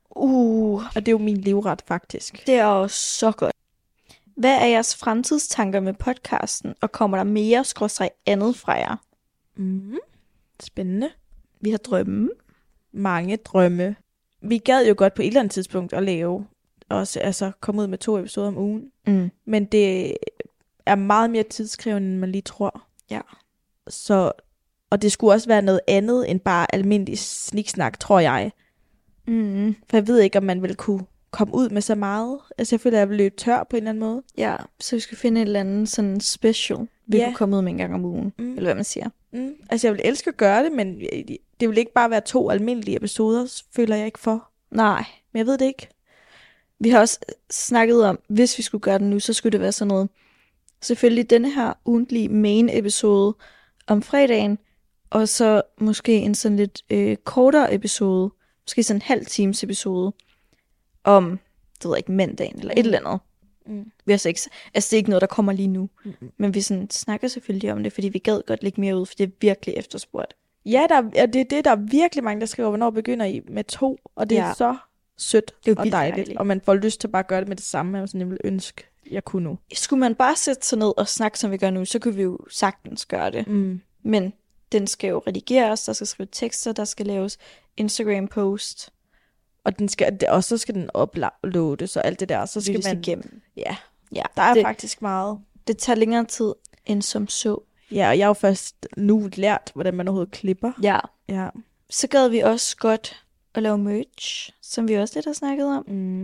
S1: Uh,
S2: Og det er jo min livret, faktisk.
S1: det er jo så godt. Hvad er jeres fremtidstanker med podcasten, og kommer der mere skråstreg andet fra jer?
S2: Mm. Spændende.
S1: Vi har drømme.
S2: Mange drømme. Vi gad jo godt på et eller andet tidspunkt at lave, også, altså komme ud med to episoder om ugen.
S1: Mm.
S2: Men det er meget mere tidskrævende, end man lige tror.
S1: Ja.
S2: Så, og det skulle også være noget andet end bare almindelig sniksnak, tror jeg.
S1: Mm.
S2: For jeg ved ikke, om man vil kunne komme ud med så meget. Altså jeg føler, at jeg vil løbe tør på en eller anden måde.
S1: Ja, så vi skal finde et eller andet sådan special, vi
S2: Ja.
S1: kunne komme ud med en gang om ugen.
S2: Mm.
S1: Eller hvad man siger.
S2: Mm. Altså jeg vil elske at gøre det, men det vil ikke bare være to almindelige episoder, føler jeg ikke for.
S1: Nej.
S2: Men jeg ved det ikke.
S1: Vi har også snakket om, hvis vi skulle gøre det nu, så skulle det være sådan noget. Selvfølgelig denne her ugentlige main episode om fredagen, og så måske en sådan lidt øh, kortere episode, måske sådan en halv times episode, om, det ved jeg ikke, mandagen eller et eller andet.
S2: Mm.
S1: Vi har så ikke, altså det er ikke noget, der kommer lige nu,
S2: Mm-mm.
S1: men vi sådan snakker selvfølgelig om det, fordi vi gad godt lægge mere ud, for det er virkelig efterspurgt.
S2: Ja, der, ja, det er det, der er virkelig mange, der skriver, hvornår begynder I med to, og det er
S1: Ja.
S2: så sødt
S1: Det er jo
S2: og
S1: vildt
S2: dejligt,
S1: dejligt.
S2: og man får lyst til at bare gøre det med det samme, jeg sådan, jeg ville ønske, jeg kunne nu.
S1: Skulle man bare sætte sig ned og snakke, som vi gør nu, så kunne vi jo sagtens gøre det.
S2: Mm.
S1: Men den skal jo redigeres, der skal skrive tekster, der skal laves Instagram-post.
S2: Og, den skal, og så skal den uploades og alt det der. Så skal
S1: Lyttes
S2: man...
S1: igennem.
S2: Ja,
S1: Ja,
S2: der er
S1: det,
S2: faktisk meget.
S1: det tager længere tid end som så.
S2: Ja, og jeg har jo først nu lært, hvordan man overhovedet klipper.
S1: Ja.
S2: Ja.
S1: Så gad vi også godt at lave merch, som vi også lidt har snakket om.
S2: Mm.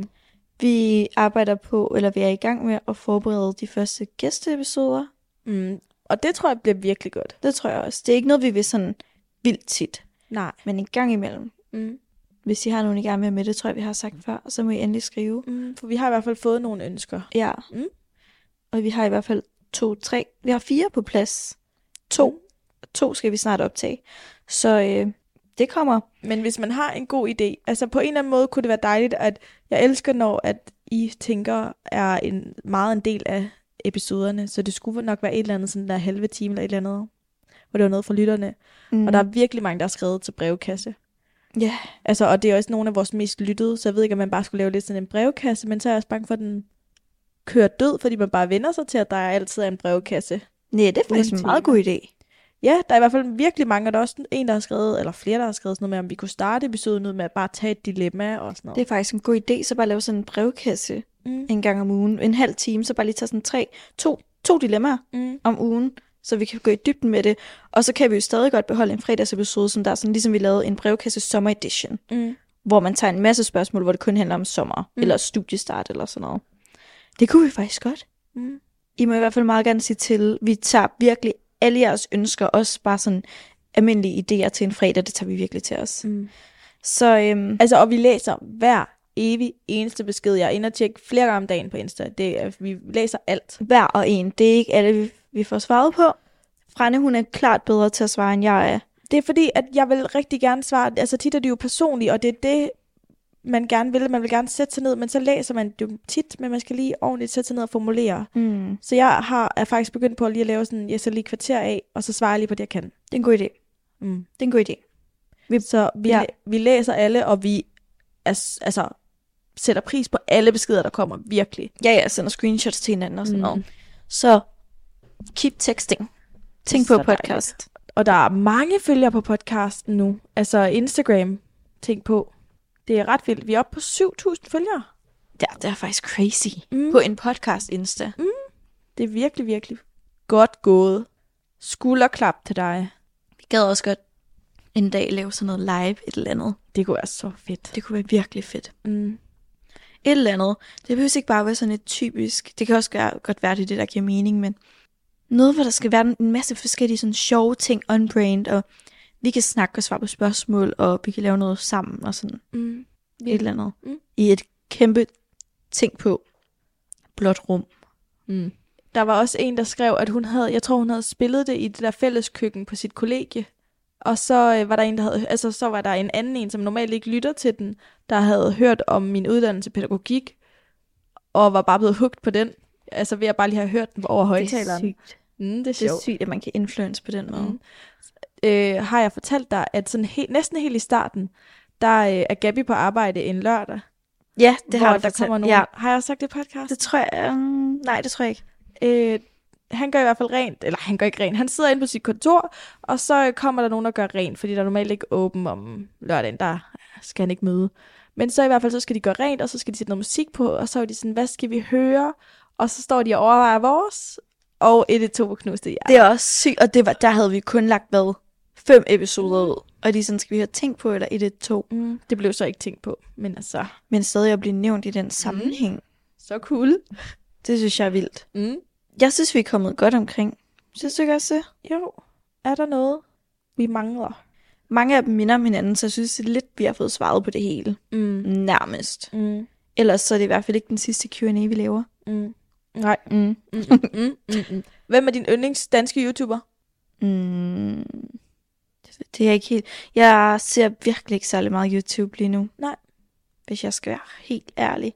S1: Vi arbejder på, eller vi er i gang med at forberede de første gæsteepisoder.
S2: Mm. Og det tror jeg bliver virkelig godt.
S1: Det tror jeg også. Det er ikke noget, vi vil sådan vildt tit,
S2: Nej.
S1: men en gang imellem.
S2: Mm.
S1: Hvis I har nogen, I gerne vil med, det tror jeg, vi har sagt før, så må I endelig skrive.
S2: Mm. For vi har i hvert fald fået nogle ønsker.
S1: Ja.
S2: Mm.
S1: Og vi har i hvert fald to, tre, vi har fire på plads. To.
S2: Mm.
S1: To skal vi snart optage. Så øh, det kommer.
S2: Men hvis man har en god idé, altså på en eller anden måde kunne det være dejligt, at jeg elsker, når at I tænker, er en, meget en del af episoderne, så det skulle nok være et eller andet sådan der halve time eller et eller andet, hvor det var noget fra lytterne.
S1: Mm.
S2: Og der er virkelig mange, der har skrevet til brevkasse.
S1: Ja.
S2: Altså, og det er også nogle af vores mest lyttede, så jeg ved ikke, om man bare skulle lave lidt sådan en brevkasse, men så er jeg også bange for, at den kører død, fordi man bare vender sig til, at der altid er en brevkasse.
S1: Nej, det er faktisk
S2: Uden
S1: en meget
S2: tema.
S1: god idé.
S2: Ja, der er i hvert fald virkelig mange, og der er også en, der har skrevet, eller flere, der har skrevet sådan noget med, om vi kunne starte episoden ud med at bare tage et dilemma og sådan noget.
S1: Det er faktisk en god idé, så bare lave sådan en brevkasse
S2: Mm.
S1: en gang om ugen. En halv time, så bare lige tage sådan tre, to, to dilemmaer
S2: Mm.
S1: om ugen, så vi kan gå i dybden med det. Og så kan vi jo stadig godt beholde en fredagsepisode, som der er sådan, ligesom vi lavede en brevkasse sommer edition,
S2: Mm.
S1: hvor man tager en masse spørgsmål, hvor det kun handler om sommer, mm. eller studiestart eller sådan noget. Det kunne vi faktisk godt.
S2: Mm.
S1: I må i hvert fald meget gerne sige til, vi tager virkelig alle jeres ønsker, også bare sådan almindelige idéer til en fredag, det tager vi virkelig til os.
S2: Mm.
S1: Så øhm,
S2: Altså, og vi læser hver evig eneste besked. Jeg er inde og tjekke flere gange om dagen på Insta. Det er, vi læser alt.
S1: hver og en, det er ikke alle, vi, vi får svaret på. Frænde, hun er klart bedre til at svare, end jeg er.
S2: Det er fordi, at jeg vil rigtig gerne svare. Altså tit er det jo personligt, og det er det, man gerne vil. Man vil gerne sætte sig ned, men så læser man det jo tit, men man skal lige ordentligt sætte sig ned og formulere.
S1: Mm.
S2: Så jeg har, er faktisk begyndt på at lige at lave sådan, jeg så lige kvarter af, og så svarer jeg lige på det, jeg kan.
S1: Det er en god idé.
S2: Mm.
S1: Det er en god idé.
S2: Vi, så vi,
S1: Ja.
S2: ja. vi læser alle, og vi er, altså, sætter pris på alle beskeder, der kommer, virkelig.
S1: Ja, ja, sender screenshots til hinanden og sådan
S2: Mm.
S1: noget. Så keep texting. Tænk
S2: Så
S1: på podcast.
S2: Og der er mange følgere på podcasten nu. Altså Instagram, tænk på. Det er ret vildt. Vi er oppe på syv tusind følgere.
S1: Ja, det er faktisk crazy.
S2: Mm.
S1: På en podcast Insta.
S2: Det er virkelig, virkelig godt gået. Skulderklap til dig.
S1: Vi gad også godt en dag lave sådan noget live, et eller andet.
S2: Det kunne være så fedt.
S1: Det kunne være virkelig fedt.
S2: Mm.
S1: Et eller andet. Det behøver ikke bare være sådan et typisk. Det kan også gøre, godt være, det er det, der giver mening, men noget, hvor der skal være en masse forskellige sådan sjove ting on-brand, og vi kan snakke og svare på spørgsmål, og vi kan lave noget sammen og sådan
S2: Mm.
S1: et eller andet.
S2: Mm.
S1: I et kæmpe ting på blåt rum.
S2: Mm. Der var også en, der skrev, at hun havde, jeg tror, hun havde spillet det i det der fælleskøkken på sit kollegie. Og så øh, var der en, der havde, altså så var der en anden en, som normalt ikke lytter til den, der havde hørt om min uddannelse i pædagogik, og var bare blevet hugt på den. Altså ved at bare lige have hørt den over højtaleren.
S1: Det er sygt.
S2: Mm, det er
S1: Det er
S2: sjovt.
S1: sygt, at man kan influence på den måde.
S2: Mm. Øh, har jeg fortalt dig, at sådan he- næsten helt i starten, der øh, er Gabi på arbejde en lørdag.
S1: Ja, det
S2: hvor
S1: har du
S2: der
S1: fortalt.
S2: kommer nogen.
S1: Ja,
S2: Har jeg også sagt det i podcast?
S1: det tror jeg. Um, nej, det tror jeg ikke.
S2: Øh, han gør i hvert fald rent, eller han gør ikke rent, han sidder inde på sit kontor, og så kommer der nogen, der gør rent, fordi der er normalt ikke åben om lørdagen, der skal han ikke møde. Men så i hvert fald, så skal de gøre rent, og så skal de sætte noget musik på, og så er de sådan, hvad skal vi høre? Og så står de og overvejer vores, og et et to på knuste hjerter.
S1: Det er også sygt, og det var, der havde vi kun lagt, hvad, fem episoder ud. Og de er sådan, skal vi have tænkt på, eller et et to.
S2: Mm, det blev så ikke tænkt på, men altså,
S1: Men stadig at blive nævnt i den sammenhæng.
S2: så cool.
S1: Det synes jeg er vildt.
S2: Mm.
S1: Jeg synes, vi er kommet godt omkring. Synes du ikke også det?
S2: Jo, er der noget, vi mangler?
S1: Mange af dem minder om hinanden, så jeg synes det er lidt, vi har fået svaret på det hele.
S2: Mm.
S1: Nærmest.
S2: Mm.
S1: Ellers så er det i hvert fald ikke den sidste Q and A, vi laver.
S2: Mm. Nej.
S1: Mm.
S2: Mm, mm, mm, mm, mm. Hvem er din yndlings danske YouTuber?
S1: Mm. Det er jeg ikke helt. Jeg ser virkelig ikke særlig meget YouTube lige nu.
S2: Nej.
S1: Hvis jeg skal være helt ærlig.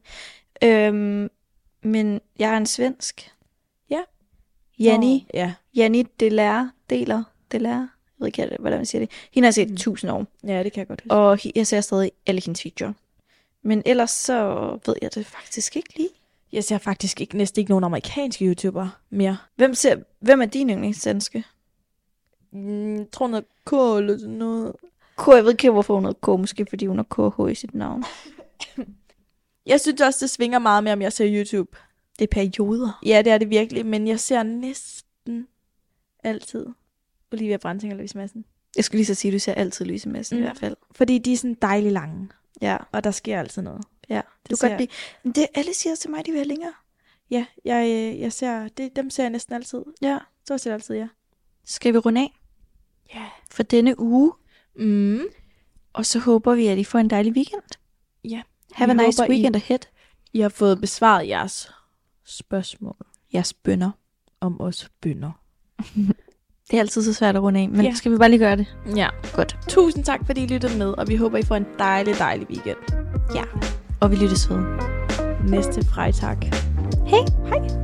S1: Øhm, men jeg er en svensk.
S2: Ja.
S1: Janni.
S2: Nå, ja.
S1: Janni Deler. Deler. Deler. Jeg ved ikke, hvordan man siger det. Hende har jeg set
S2: Mm.
S1: tusind år.
S2: Ja, det kan jeg godt huske.
S1: Og he- jeg ser stadig alle hendes videoer. Men ellers så ved jeg det faktisk ikke lige.
S2: Jeg ser faktisk ikke, næsten ikke nogen amerikanske YouTubere mere.
S1: Hvem, ser, hvem er din yndlingsdanske?
S2: Mm, jeg tror noget K eller sådan noget.
S1: K, jeg ved ikke, hvorfor hun har K, måske fordi hun har K H i sit navn.
S2: Jeg synes også, det svinger meget mere, om jeg ser YouTube.
S1: Det er perioder.
S2: Ja, det er det virkelig, men jeg ser næsten altid Olivia Branting og Louise Madsen.
S1: Jeg skulle lige så sige, at du ser altid Louise Madsen mm. i hvert fald.
S2: Fordi de er sådan dejligt lange.
S1: Ja.
S2: Og der sker altid noget.
S1: Ja,
S2: det
S1: du kan godt lide. Men det alle siger til mig, de vil have længere.
S2: Ja, jeg, jeg ser, det, dem ser jeg næsten altid.
S1: Ja.
S2: Så ser jeg altid, ja.
S1: Skal vi runde af?
S2: Ja.
S1: For denne uge.
S2: Mm.
S1: Og så håber vi, at I får en dejlig weekend.
S2: Ja.
S1: Have
S2: vi
S1: a nice
S2: håber,
S1: weekend
S2: I,
S1: ahead.
S2: I har fået besvaret jeres spørgsmål.
S1: Jeres bønner.
S2: Om os bønner.
S1: Det er altid så svært at runde af, men
S2: ja.
S1: Skal vi bare lige gøre det?
S2: Ja.
S1: Godt.
S2: Tusind tak, fordi I lyttede med, og vi håber, I får en dejlig, dejlig weekend.
S1: Ja. Og vi lyttes ved.
S2: Næste fredag.
S1: Hej.
S2: Hej.